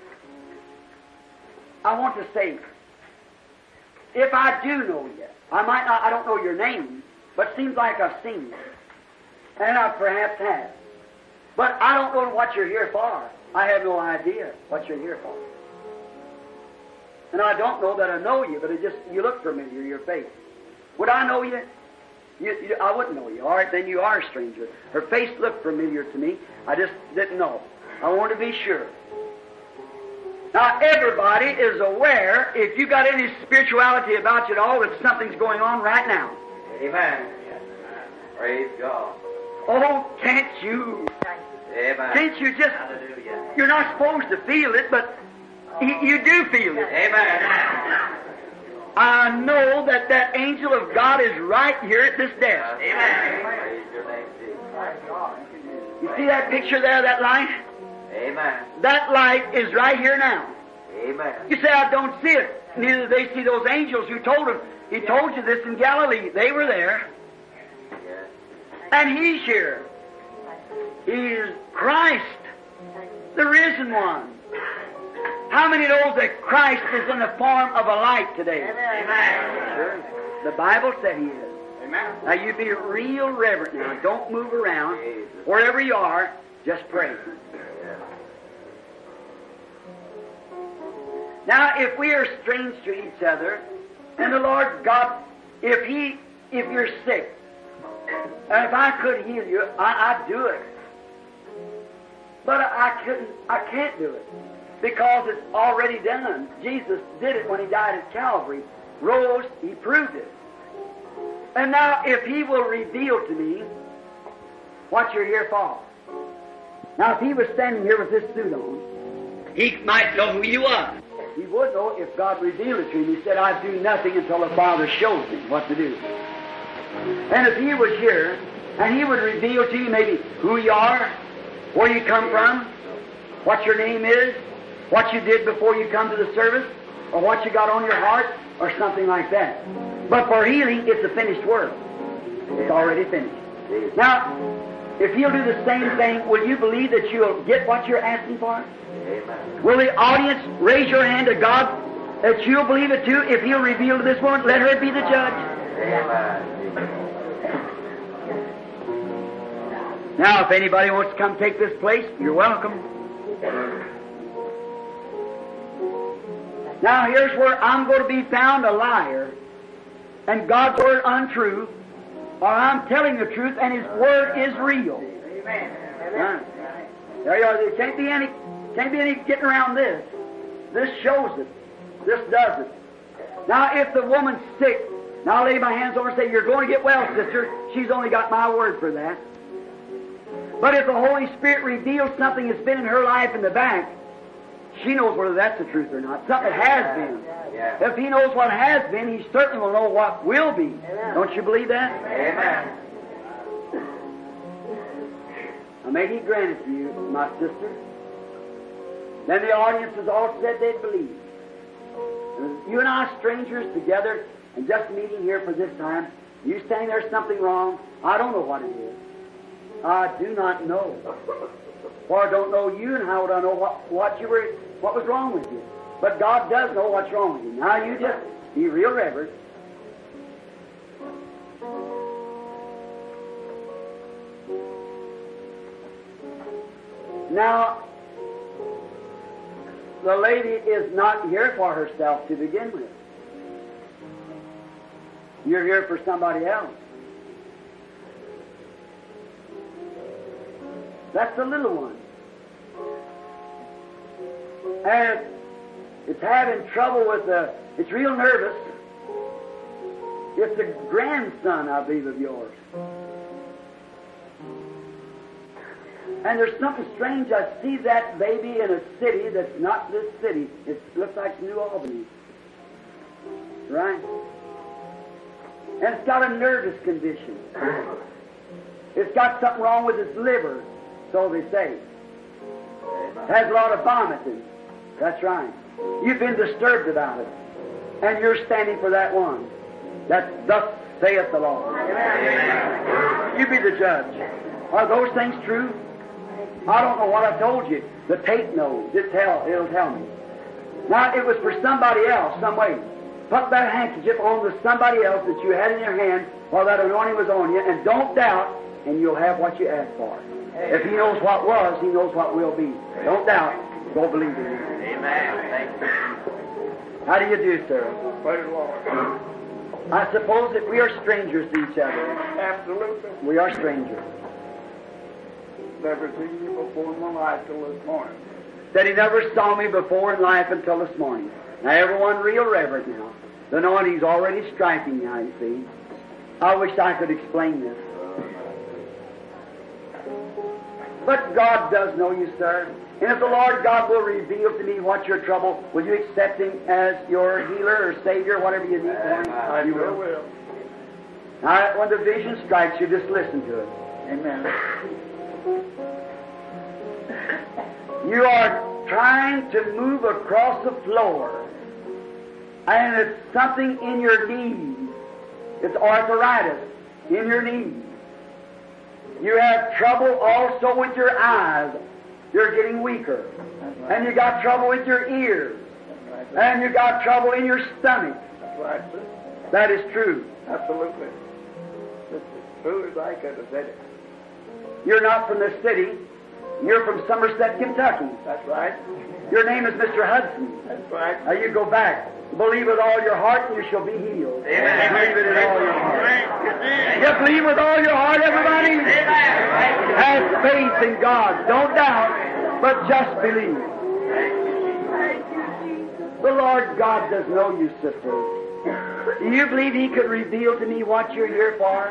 I want to say, if I do know you, I don't know your name, but it seems like I've seen you. And I perhaps have. But I don't know what you're here for. I have no idea what you're here for. And I don't know that I know you, but you look familiar, your face. Would I know you? I wouldn't know you. All right, then you are a stranger. Her face looked familiar to me. I just didn't know. I want to be sure. Now, everybody is aware, if you got any spirituality about you at all, that something's going on right now. Amen. Praise God. Oh, can't you? Amen. Can't you just... Hallelujah. You're not supposed to feel it, but you do feel it. Amen. I know that that angel of God is right here at this desk. Amen. Praise your name, Jesus. You see that picture there, that light? Amen. That light is right here now. Amen. You say, I don't see it. Neither do they see those angels who told him. He told you this in Galilee. They were there. Yes. And he's here. He is Christ, the risen one. How many knows that Christ is in the form of a light today? Amen. Sure. The Bible said he is. Amen. Now you be real reverent now. Don't move around. Wherever you are, just pray. Now, if we are strange to each other, and the Lord God, if you're sick, and if I could heal you, I'd do it. But I can't do it, because it's already done. Jesus did it when he died at Calvary. Rose, he proved it. And now, if he will reveal to me what you're here for. Now, if he was standing here with this suit on, he might know who you are. He would know if God revealed it to him. He said, I do nothing until the Father shows me what to do. And if he was here, and he would reveal to you maybe who you are, where you come from, what your name is, what you did before you come to the service, or what you got on your heart, or something like that. But for healing, it's a finished work. It's already finished. Now, if he'll do the same thing, will you believe that you'll get what you're asking for? Amen. Will the audience raise your hand to God that you'll believe it too? If he'll reveal to this woman, let her be the judge. Amen. Now, if anybody wants to come take this place, you're welcome. Now, here's where I'm going to be found a liar, and God's Word untrue, or I'm telling the truth, and His Word is real. Amen. Right. There you are. There can't be any getting around this. This shows it. This does it. Now, if the woman's sick, now I'll lay my hands on her and say, you're going to get well, sister. She's only got my word for that. But if the Holy Spirit reveals something that's been in her life in the back, she knows whether that's the truth or not. Something has been. Yeah. If he knows what has been, he certainly will know what will be. Amen. Don't you believe that? Amen. Now may he grant it to you, my sister. Then the audience has all said they'd believe. You and I, strangers together, and just meeting here for this time, you saying there's something wrong, I don't know what it is. I do not know. For I don't know you, and how would I know what was wrong with you? But God does know what's wrong with you. Now you just be real reverent. Now, the lady is not here for herself to begin with. You're here for somebody else. That's the little one. And it's having trouble with it's real nervous. It's a grandson, I believe, of yours. And there's something strange. I see that baby in a city that's not this city. It looks like New Albany. Right? And it's got a nervous condition. It's got something wrong with its liver, so they say. It has a lot of vomiting. That's right. You've been disturbed about it. And you're standing for that one. That thus saith the Lord. Amen. You be the judge. Are those things true? I don't know what I told you. The tape knows. It'll tell me. Now, it was for somebody else, some way. Put that handkerchief on to somebody else that you had in your hand while that anointing was on you, and don't doubt, and you'll have what you asked for. If He knows what was, He knows what will be. Don't doubt. Go believe in Him. Amen. Thank you. How do you do, sir? Praise the Lord. I suppose that we are strangers to each other. Absolutely. We are strangers. Never seen you before in my life till this morning. Said he never saw me before in life until this morning. Now, everyone real reverent now. The anointing's already striking now, you see. I wish I could explain this. But God does know you, sir. And if the Lord God will reveal to me what's your trouble, will you accept Him as your healer or Savior, whatever you need for Him? I You sure will. Now, when the vision strikes you, just listen to it. Amen. You are trying to move across the floor, and it's something in your knees. It's arthritis in your knees. You have trouble also with your eyes. You're getting weaker. And you got trouble with your ears. And you got trouble in your stomach. That's right, sir. That is true. Absolutely. That's as true as I could have said it. You're not from this city. You're from Somerset, Kentucky. That's right. Your name is Mr. Hudson. That's right. Now you go back. Believe with all your heart and you shall be healed. Amen. Believe it with all your heart. You believe with all your heart, everybody? Amen. Have faith in God. Don't doubt, but just believe. The Lord God does know you, sister. Do you believe He could reveal to me what you're here for?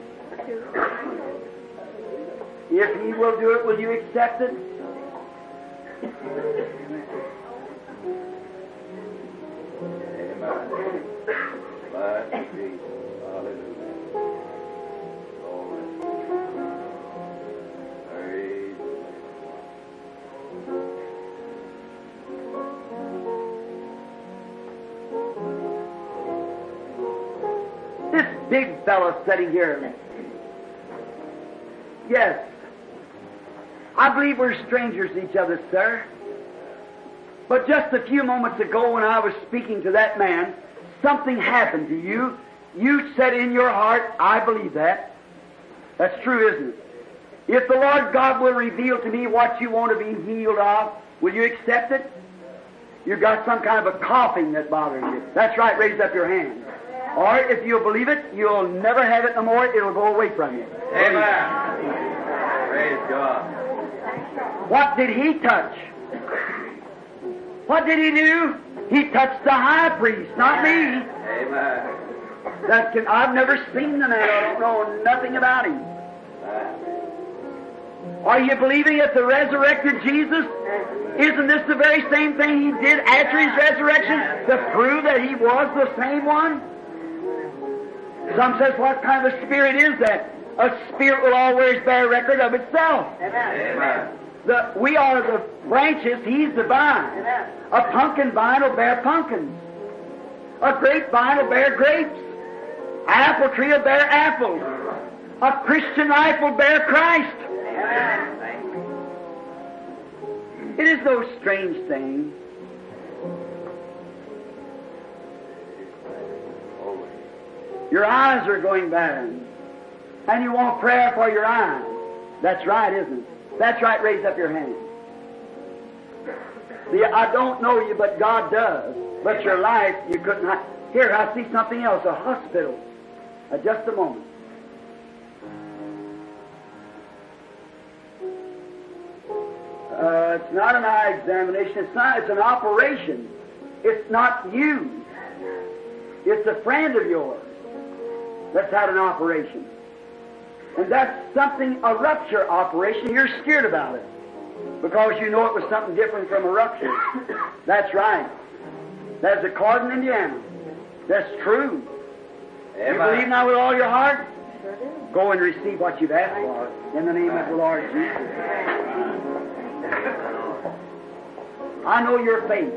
If He will do it, will you accept it? Bless Jesus. Hallelujah. Glory. Praise. This big fellow sitting here. Yes. I believe we're strangers to each other, sir. But just a few moments ago when I was speaking to that man, something happened to you. You said in your heart, I believe that. That's true, isn't it? If the Lord God will reveal to me what you want to be healed of, will you accept it? You've got some kind of a coughing that bothers you. That's right, raise up your hand. Or if you'll believe it, you'll never have it no more. It'll go away from you. Amen. Praise God. What did he touch? What did he do? He touched the high priest, not me. Amen. I've never seen the man. I don't know nothing about him. Are you believing that the resurrected Jesus? Isn't this the very same thing he did after his resurrection to prove that he was the same one? Some says, what kind of a spirit is that? A spirit will always bear record of itself. Amen. We are the branches, he's the vine. A pumpkin vine will bear pumpkins. A grapevine will bear grapes. An apple tree will bear apples. A Christian life will bear Christ. It is no strange thing. Your eyes are going bad. And you want prayer for your eyes. That's right, isn't it? That's right, raise up your hand. See, I don't know you, but God does. But your life, you couldn't... Here, I see something else, a hospital. Just a moment. It's not an eye examination. It's an operation. It's not you. It's a friend of yours that's had an operation. And that's something, a rupture operation. You're scared about it because you know it was something different from a rupture. That's right. That's a Cardin, Indiana. That's true. Amen. You believe now with all your heart? Go and receive what you've asked for in the name of the Lord Jesus. I know your faith.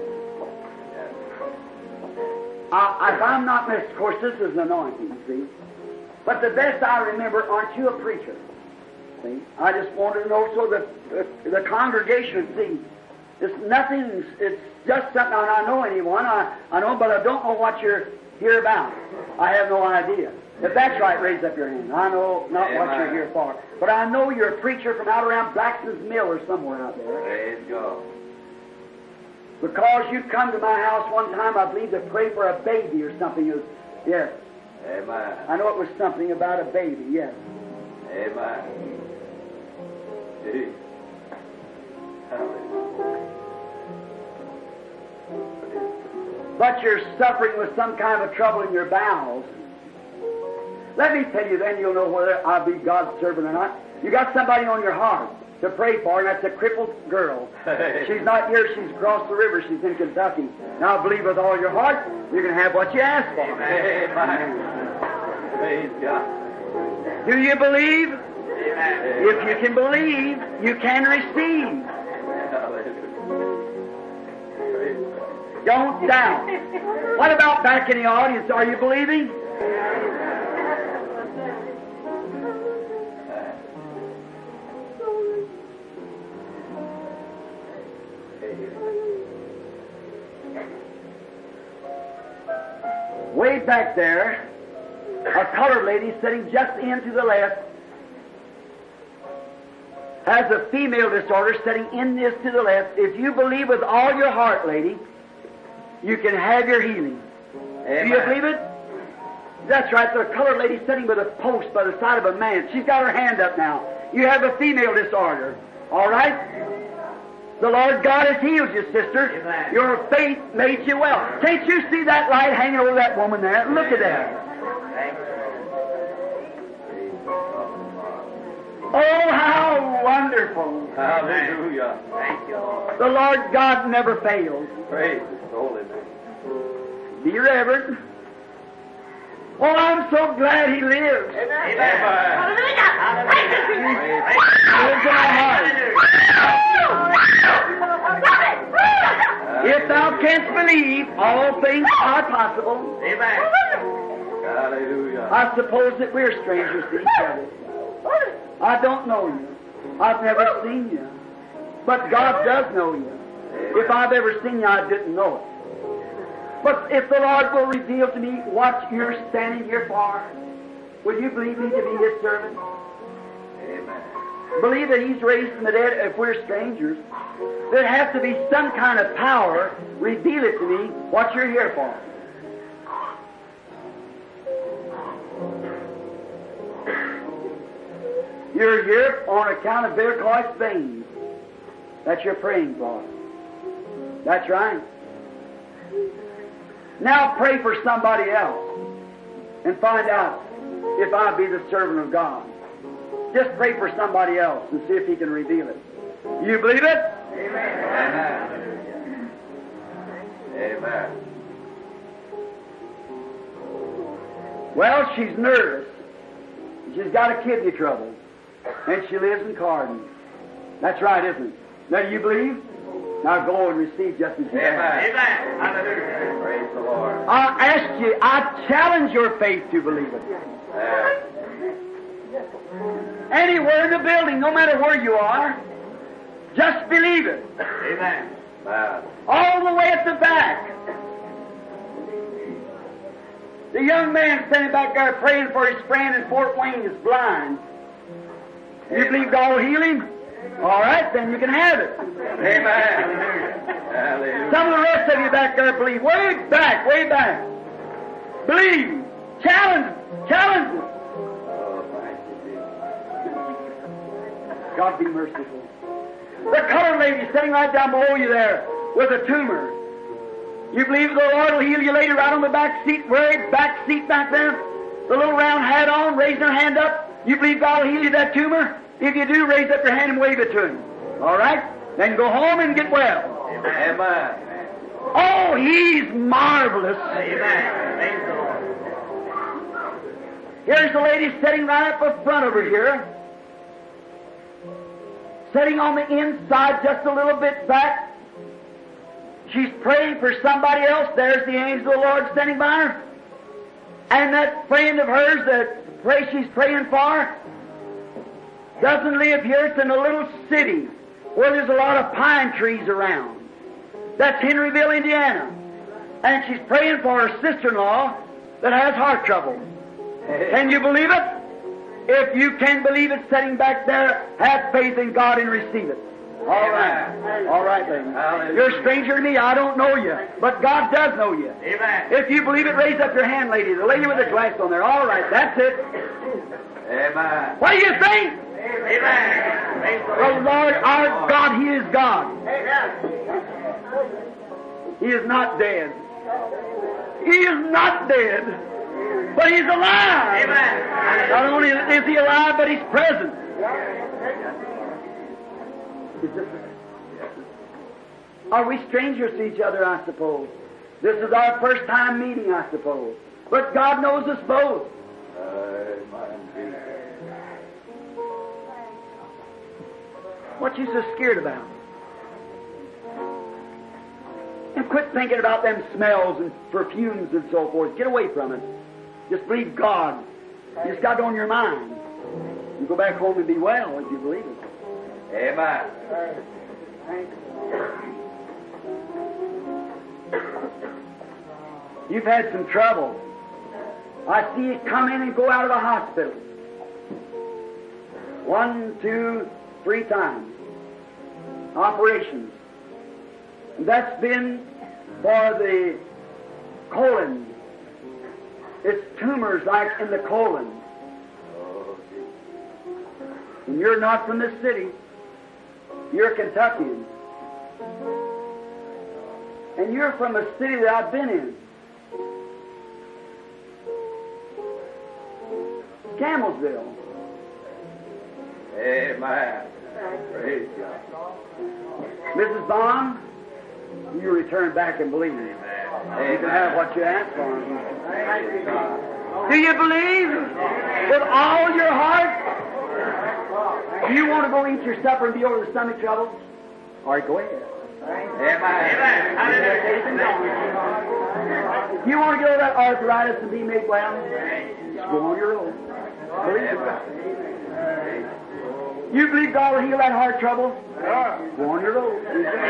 If I'm not mistaken, of course, this is an anointing, see? But the best I remember, aren't you a preacher? See? I just wanted to know so that the congregation would see. It's nothing, it's just something, and I know anyone, I know, but I don't know what you're here about. I have no idea. If that's right, raise up your hand. I know not Amen. What you're here for. But I know you're a preacher from out around Blackson's Mill or somewhere out there. Praise God. Because you come to my house one time, I believe, to pray for a baby or something. Yes. Amen. I know it was something about a baby, yes. Amen. Gee. Hallelujah. But you're suffering with some kind of trouble in your bowels. Let me tell you, then you'll know whether I'll be God's servant or not. You got somebody on your heart to pray for, and that's a crippled girl. She's not here. She's across the river. She's in Kentucky. Now, believe with all your heart, you're going to have what you ask for. Amen. Praise God. Do you believe? Amen. If you can believe, you can receive. Hallelujah. Praise God. Don't doubt. What about back in the audience? Are you believing? Way back there, a colored lady sitting just in to the left has a female disorder sitting in this to the left. If you believe with all your heart, lady, you can have your healing. Amen. Do you believe it? That's right. The colored lady sitting with a post by the side of a man. She's got her hand up now. You have a female disorder. All right? The Lord God has healed you, sister. Amen. Your faith made you well. Can't you see that light hanging over that woman there? Look at that. Thank you. Oh, how wonderful. Hallelujah. Thank you, Lord. The Lord God never fails. Praise His holy name. Be reverent. Oh, I'm so glad He lives. Amen. Lives in our hearts. If thou canst believe, all things are possible. Amen. Hallelujah. I suppose that we're strangers to each other. I don't know you. I've never seen you. But God does know you. If I've ever seen you, I didn't know it. But if the Lord will reveal to me what you're standing here for, will you believe me to be His servant? Amen. Believe that He's raised from the dead if we're strangers. There has to be some kind of power. Reveal it to me what you're here for. You're here on account of varicose veins that you're praying for. That's right. Now pray for somebody else and find out if I be the servant of God. Just pray for somebody else and see if He can reveal it. You believe it? Amen. Amen. Well, she's nervous. She's got a kidney trouble. And she lives in Carden. That's right, isn't it? Now, do you believe? Now go and receive just as you have. Amen. Hallelujah. Praise the Lord. I ask you, I challenge your faith to believe it. Anywhere in the building, no matter where you are, just believe it. Amen. All the way at the back. The young man standing back there praying for his friend in Fort Wayne is blind. You believe God will heal him? All right, then you can have it. Amen. Hallelujah. Some of the rest of you back there believe. Way back, way back. Believe. Challenge it. Oh, thank you, God be merciful. The colored lady sitting right down below you there with a tumor. You believe the Lord will heal you later right on the back seat, very back seat back there? The little round hat on, raising her hand up. You believe God will heal you that tumor? If you do, raise up your hand and wave it to Him. All right? Then go home and get well. Amen. Oh, He's marvelous. Amen. Praise the Lord. Here's the lady sitting right up in front over here. Sitting on the inside just a little bit back. She's praying for somebody else. There's the angel of the Lord standing by her. And that friend of hers that she's praying for doesn't live here. It's in a little city where there's a lot of pine trees around. That's Henryville, Indiana. And she's praying for her sister-in-law that has heart trouble. Can you believe it? If you can believe it, sitting back there, have faith in God and receive it. All right. All right, lady. Hallelujah. You're a stranger to me. I don't know you. But God does know you. Amen. If you believe it, raise up your hand, lady. The lady with the glass on there. All right, that's it. Amen. What do you think? Amen. Praise The Lord our God, He is God. He is not dead. He is not dead. But He's alive. Amen. Not only is He alive, but He's present. Are we strangers to each other, I suppose? This is our first time meeting, I suppose. But God knows us both. What you so scared about? And quit thinking about them smells and perfumes and so forth. Get away from it. Just believe God. You just got it on your mind. You go back home and be well if you believe it. Amen. You've had some trouble. I see you come in and go out of the hospital. 1, 2, 3 times. Operations. And that's been for the colon. It's tumors like in the colon. And you're not from this city. You're a Kentuckian. And you're from a city that I've been in. Camelsville. Amen. Praise God. Mrs. Bond, you return back and believe me. You can have what you ask for. Do you believe with all your heart? Do you want to go eat your supper and be over the stomach troubles? All right, go ahead. You want to get over that arthritis and be made well? Just go on your own. You believe God will heal that heart trouble? Go on your own.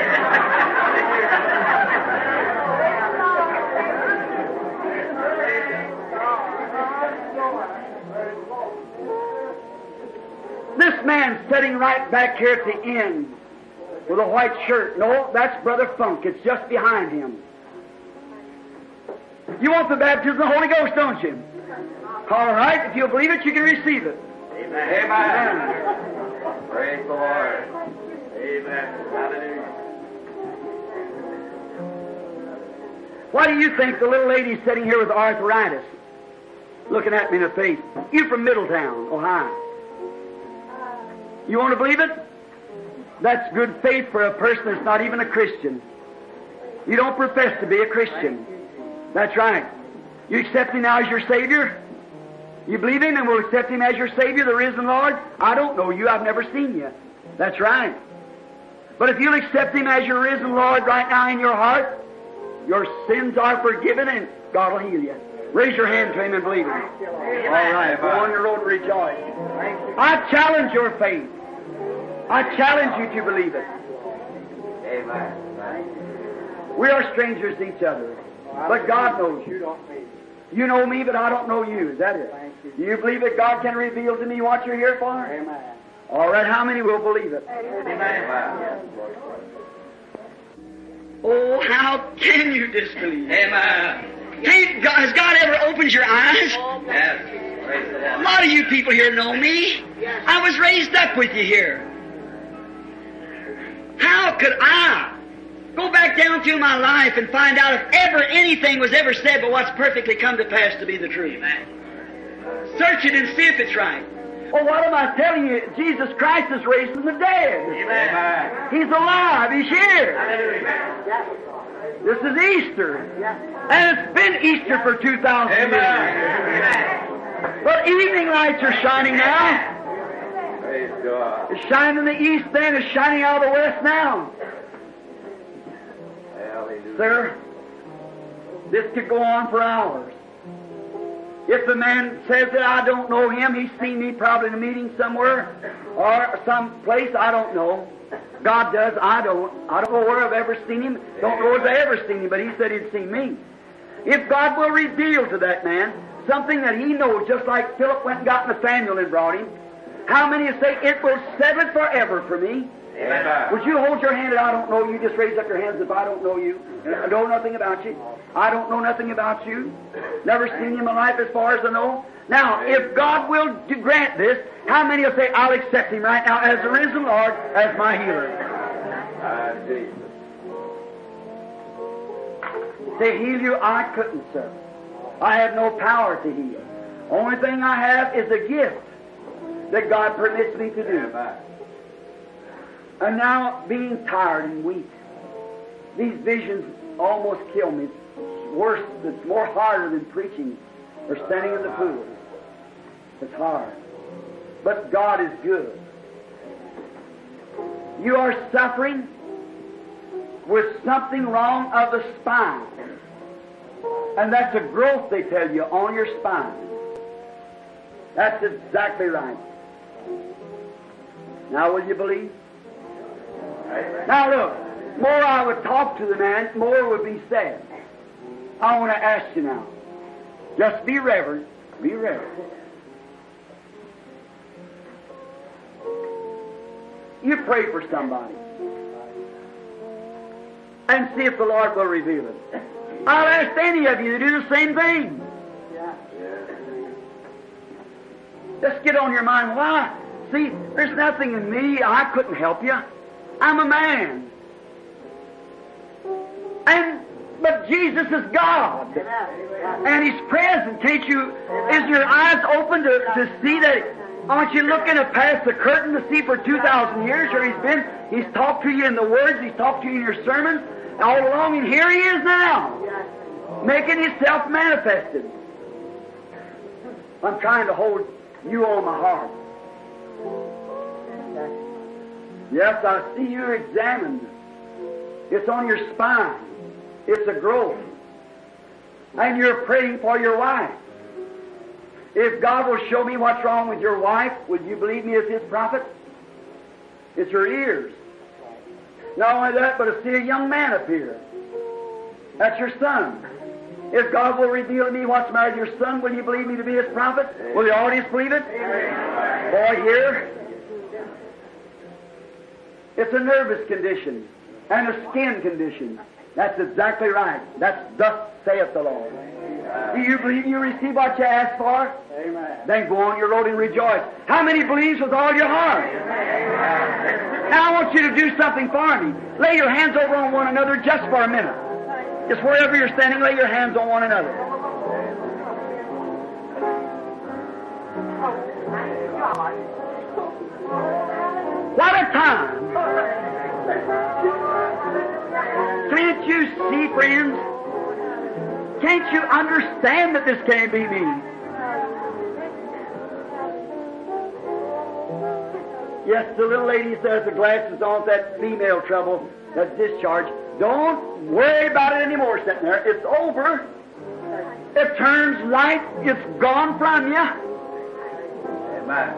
This man sitting right back here at the end with a white shirt. No, that's Brother Funk. It's just behind him. You want the baptism of the Holy Ghost, don't you? All right. If you'll believe it, you can receive it. Amen. Amen. Praise the Lord. Amen. Hallelujah. Why do you think the little lady sitting here with arthritis, looking at me in the face? You from Middletown, Ohio. You want to believe it? That's good faith for a person that's not even a Christian. You don't profess to be a Christian. That's right. You accept Him now as your Savior? You believe Him and will accept Him as your Savior, the risen Lord? I don't know you. I've never seen you. That's right. But if you'll accept Him as your risen Lord right now in your heart, your sins are forgiven and God will heal you. Raise your hand to Him and believe Him. All right. Go on your road and rejoice. I challenge your faith. I challenge you to believe it. Amen. We are strangers to each other, but God knows you. You know me, but I don't know you. Is that it? Do you believe that God can reveal to me what you're here for? Amen. All right, how many will believe it? Amen. Oh, how can you disbelieve? Amen. Has God ever opened your eyes? Yes. A lot of you people here know me. I was raised up with you here. How could I go back down through my life and find out if ever anything was ever said but what's perfectly come to pass to be the truth? Search it and see if it's right. Well, what am I telling you? Jesus Christ is raised from the dead. Amen. He's alive. He's here. This is Easter. And it's been Easter for 2,000 years. But evening lights are shining now. Praise God. It's shining in the east then, it's shining out of the west now. Hallelujah. Sir, this could go on for hours. If the man says that I don't know him, he's seen me probably in a meeting somewhere or some place, I don't know. God does, I don't know where I've ever seen him. Don't know if I ever seen him, but he said he'd seen me. If God will reveal to that man something that he knows, just like Philip went and got Nathaniel and brought him, how many say, it will settle it forever for me? Amen. Would you hold your hand and I don't know you? Just raise up your hands if I don't know you. I know nothing about you. I don't know nothing about you. Never seen you in my life as far as I know. Now, if God will grant this, how many will say, I'll accept Him right now as the risen Lord, as my healer? Jesus. To heal you, I couldn't, sir. I have no power to heal. Only thing I have is a gift that God permits me to do. Amen. And now, being tired and weak, these visions almost kill me. It's worse, it's more harder than preaching or standing in the pool. It's hard. But God is good. You are suffering with something wrong of the spine. And that's a growth, they tell you, on your spine. That's exactly right. Now will you believe? Now look, more I would talk to the man, more would be said. I want to ask you now. Just be reverent. Be reverent. You pray for somebody. And see if the Lord will reveal it. I'll ask any of you to do the same thing. Just get on your mind. Why? See, there's nothing in me. I couldn't help you. I'm a man. But Jesus is God. And He's present. Is your eyes open to see that? Aren't you looking past the curtain to see for 2,000 years where He's talked to you in the words, He's talked to you in your sermons all along, and here He is now. making Himself manifested. I'm trying to hold you on my heart. Yes, I see you examined. It's on your spine. It's a growth. And you're praying for your wife. If God will show me what's wrong with your wife, would you believe me as His prophet? It's her ears. Not only that, but I see a young man appear. That's your son. If God will reveal to me what's the matter with your son, will you believe me to be His prophet? Will the audience believe it? Boy, here, it's a nervous condition and a skin condition. That's exactly right. That's thus saith the Lord. Do you believe you receive what you asked for? Amen. Then go on your road and rejoice. How many believes with all your heart? Amen. Now I want you to do something for me. Lay your hands over on one another just for a minute. Just wherever you're standing, lay your hands on one another. What a time! Can't you see, friends? Can't you understand that this can't be me? Yes, the little lady says the glasses on, that female trouble, that discharge. Don't worry about it anymore sitting there. It's over. It turns light. It's gone from you. Amen.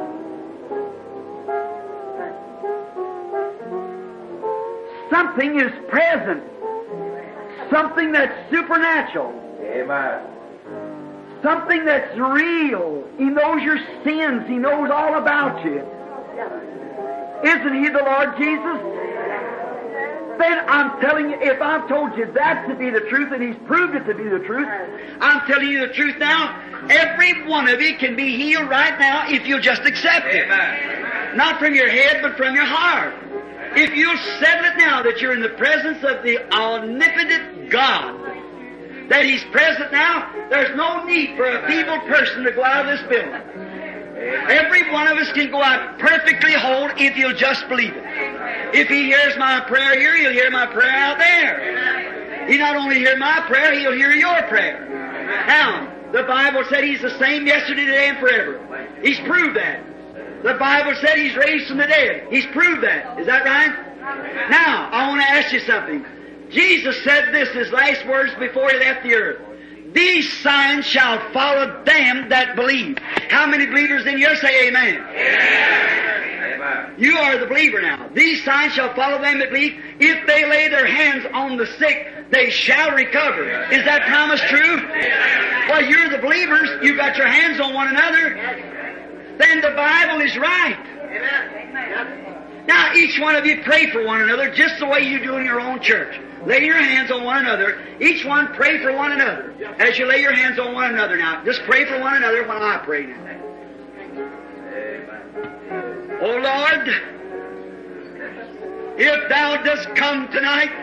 Something is present. Something that's supernatural. Amen. Something that's real. He knows your sins. He knows all about you. Isn't He the Lord Jesus? Then I'm telling you, if I've told you that to be the truth and He's proved it to be the truth, I'm telling you the truth now. Every one of you can be healed right now if you'll just accept it. Amen. Not from your head, but from your heart. If you'll settle it now that you're in the presence of the omnipotent God, that He's present now, there's no need for a feeble person to go out of this building. Every one of us can go out perfectly whole if you'll just believe it. If He hears my prayer here, He'll hear my prayer out there. He not only hear my prayer, He'll hear your prayer. Now, the Bible said He's the same yesterday, today, and forever. He's proved that. The Bible said He's raised from the dead. He's proved that. Is that right? Now, I want to ask you something. Jesus said this, His last words before He left the earth. These signs shall follow them that believe. How many believers in here say amen? Amen. You are the believer now. These signs shall follow them that believe. If they lay their hands on the sick, they shall recover. Is that promise true? Well, you're the believers. You've got your hands on one another. Then the Bible is right. Now, each one of you pray for one another just the way you do in your own church. Lay your hands on one another. Each one pray for one another. As you lay your hands on one another now, just pray for one another when I pray now. Oh Lord, if Thou dost come tonight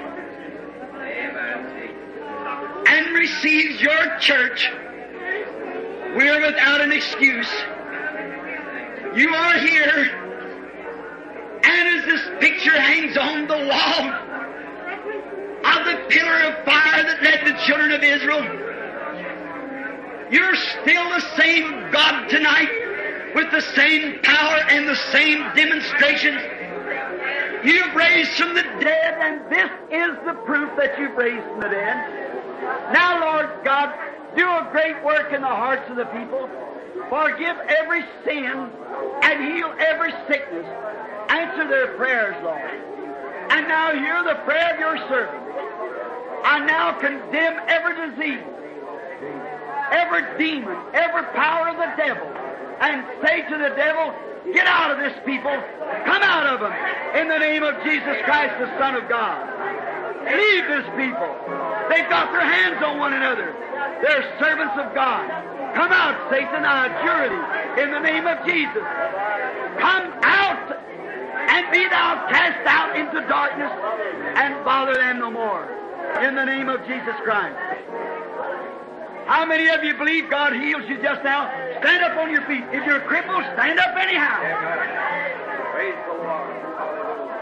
and receives your church, we're without an excuse. You are here, and as this picture hangs on the wall of the pillar of fire that led the children of Israel, you're still the same God tonight with the same power and the same demonstrations. You've raised from the dead, and this is the proof that you've raised from the dead. Now, Lord God, do a great work in the hearts of the people. Forgive every sin and heal every sickness. Answer their prayers, Lord. And now hear the prayer of your servant. I now condemn every disease, every demon, every power of the devil, and say to the devil, get out of this people. Come out of them in the name of Jesus Christ, the Son of God. Leave this people. They've got their hands on one another. They're servants of God. Come out, Satan, I adjure thee, in the name of Jesus. Come out and be thou cast out into darkness and bother them no more. In the name of Jesus Christ. How many of you believe God heals you just now? Stand up on your feet. If you're crippled, stand up anyhow. Praise the Lord.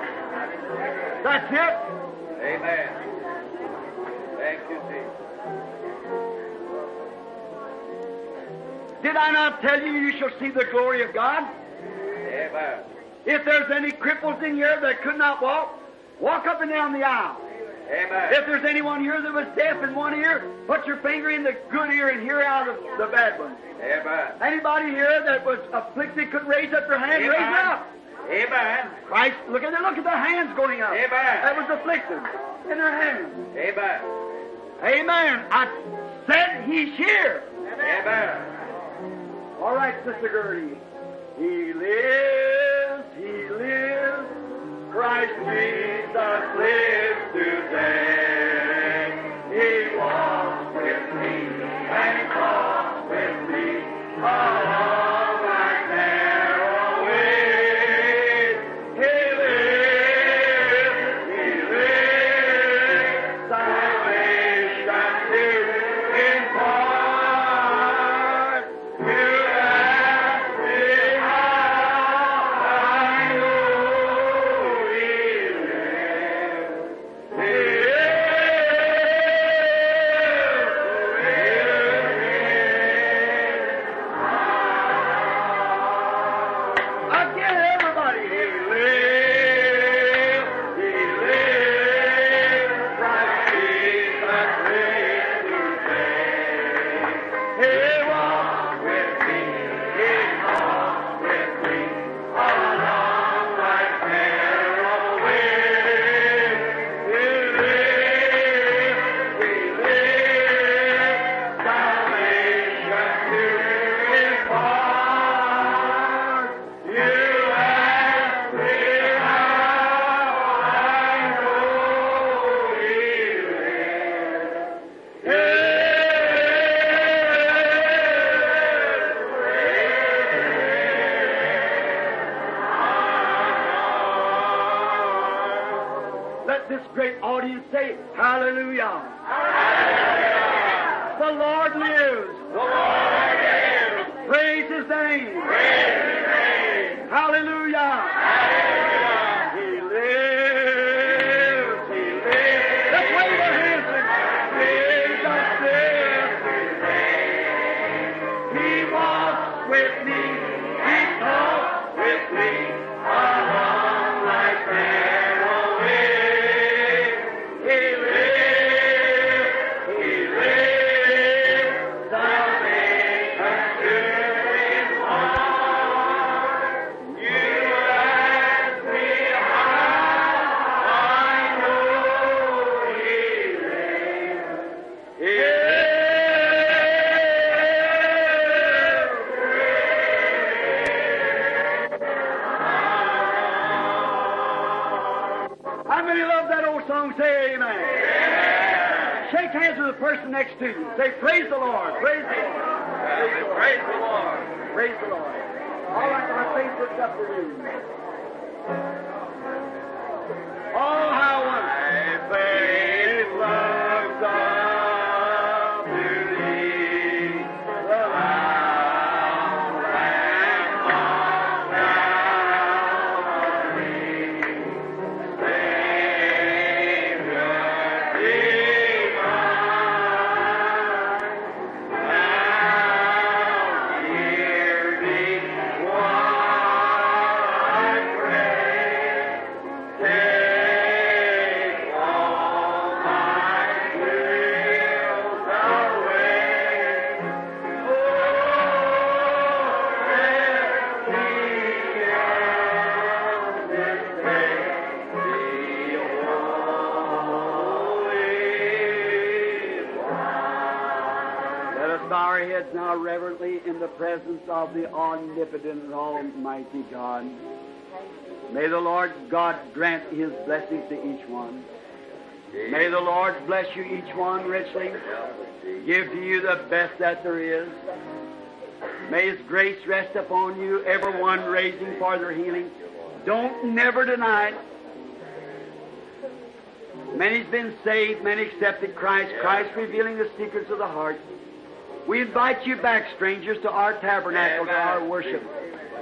That's it. Amen. Thank you, Jesus. Did I not tell you you shall see the glory of God? Amen. If there's any cripples in here that could not walk, walk up and down the aisle. Amen. If there's anyone here that was deaf in one ear, put your finger in the good ear and hear out of the bad one. Amen. Anybody here that was afflicted could raise up their hand, Amen. raise it up. Amen. Christ, look at the hands going up. Amen. That was afflicted in their hands. Amen. Amen. I said He's here. Amen. All right, Sister Gertie. He lives, He lives. Christ Jesus lives today. He walks with me and He talks with me along my narrow way. He lives, salvation to impart. You ask me how I know He lives. He again, everybody. He lives. He lives. Christ Jesus lives today. He walks with me. He talks with me along life's narrow way. He lives. Salvation to impart. You ask me how I know He lives. Let this great audience say, Hallelujah. The Lord lives. Praise His name. Hallelujah. He lives. He lives. Let's wave our hands and Jesus lives. He walks with me. He talks with me along life's narrow way. He lives. He lives. Salvation to impart. You ask me how I know He lives. How many love that old song? Say amen. Shake hands with the person next to you. Say, praise the Lord. Praise the Lord. Praise the Lord. Praise the Lord. All right, my faith looks up to you. Oh, how my faith looks up to Thee, the Lamb on Calvary, Savior divine. Now hear me while I pray. Take all my guilt away. Oh, let me on this day be holy one. Let us bow our heads now reverently in the presence of the omnipotent and almighty God. May the Lord God grant His blessings to each one. May the Lord bless you each one richly, give to you the best that there is. May His grace rest upon you, everyone raising for their healing. Don't never deny it. Many's been saved, many accepted Christ, Christ revealing the secrets of the heart. We invite you back, strangers, to our tabernacle, to our worship.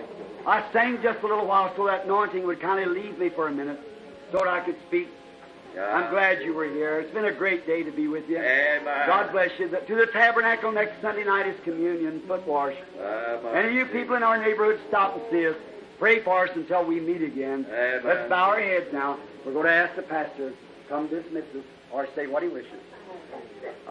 I sang just a little while so that anointing would kind of leave me for a minute so that I could speak. I'm glad you were here. It's been a great day to be with you. Amen. God bless you. To the tabernacle next Sunday night is communion, foot wash. Any of you people in our neighborhood, stop and see us. Pray for us until we meet again. Amen. Let's bow our heads now. We're going to ask the pastor to come dismiss us or say what he wishes.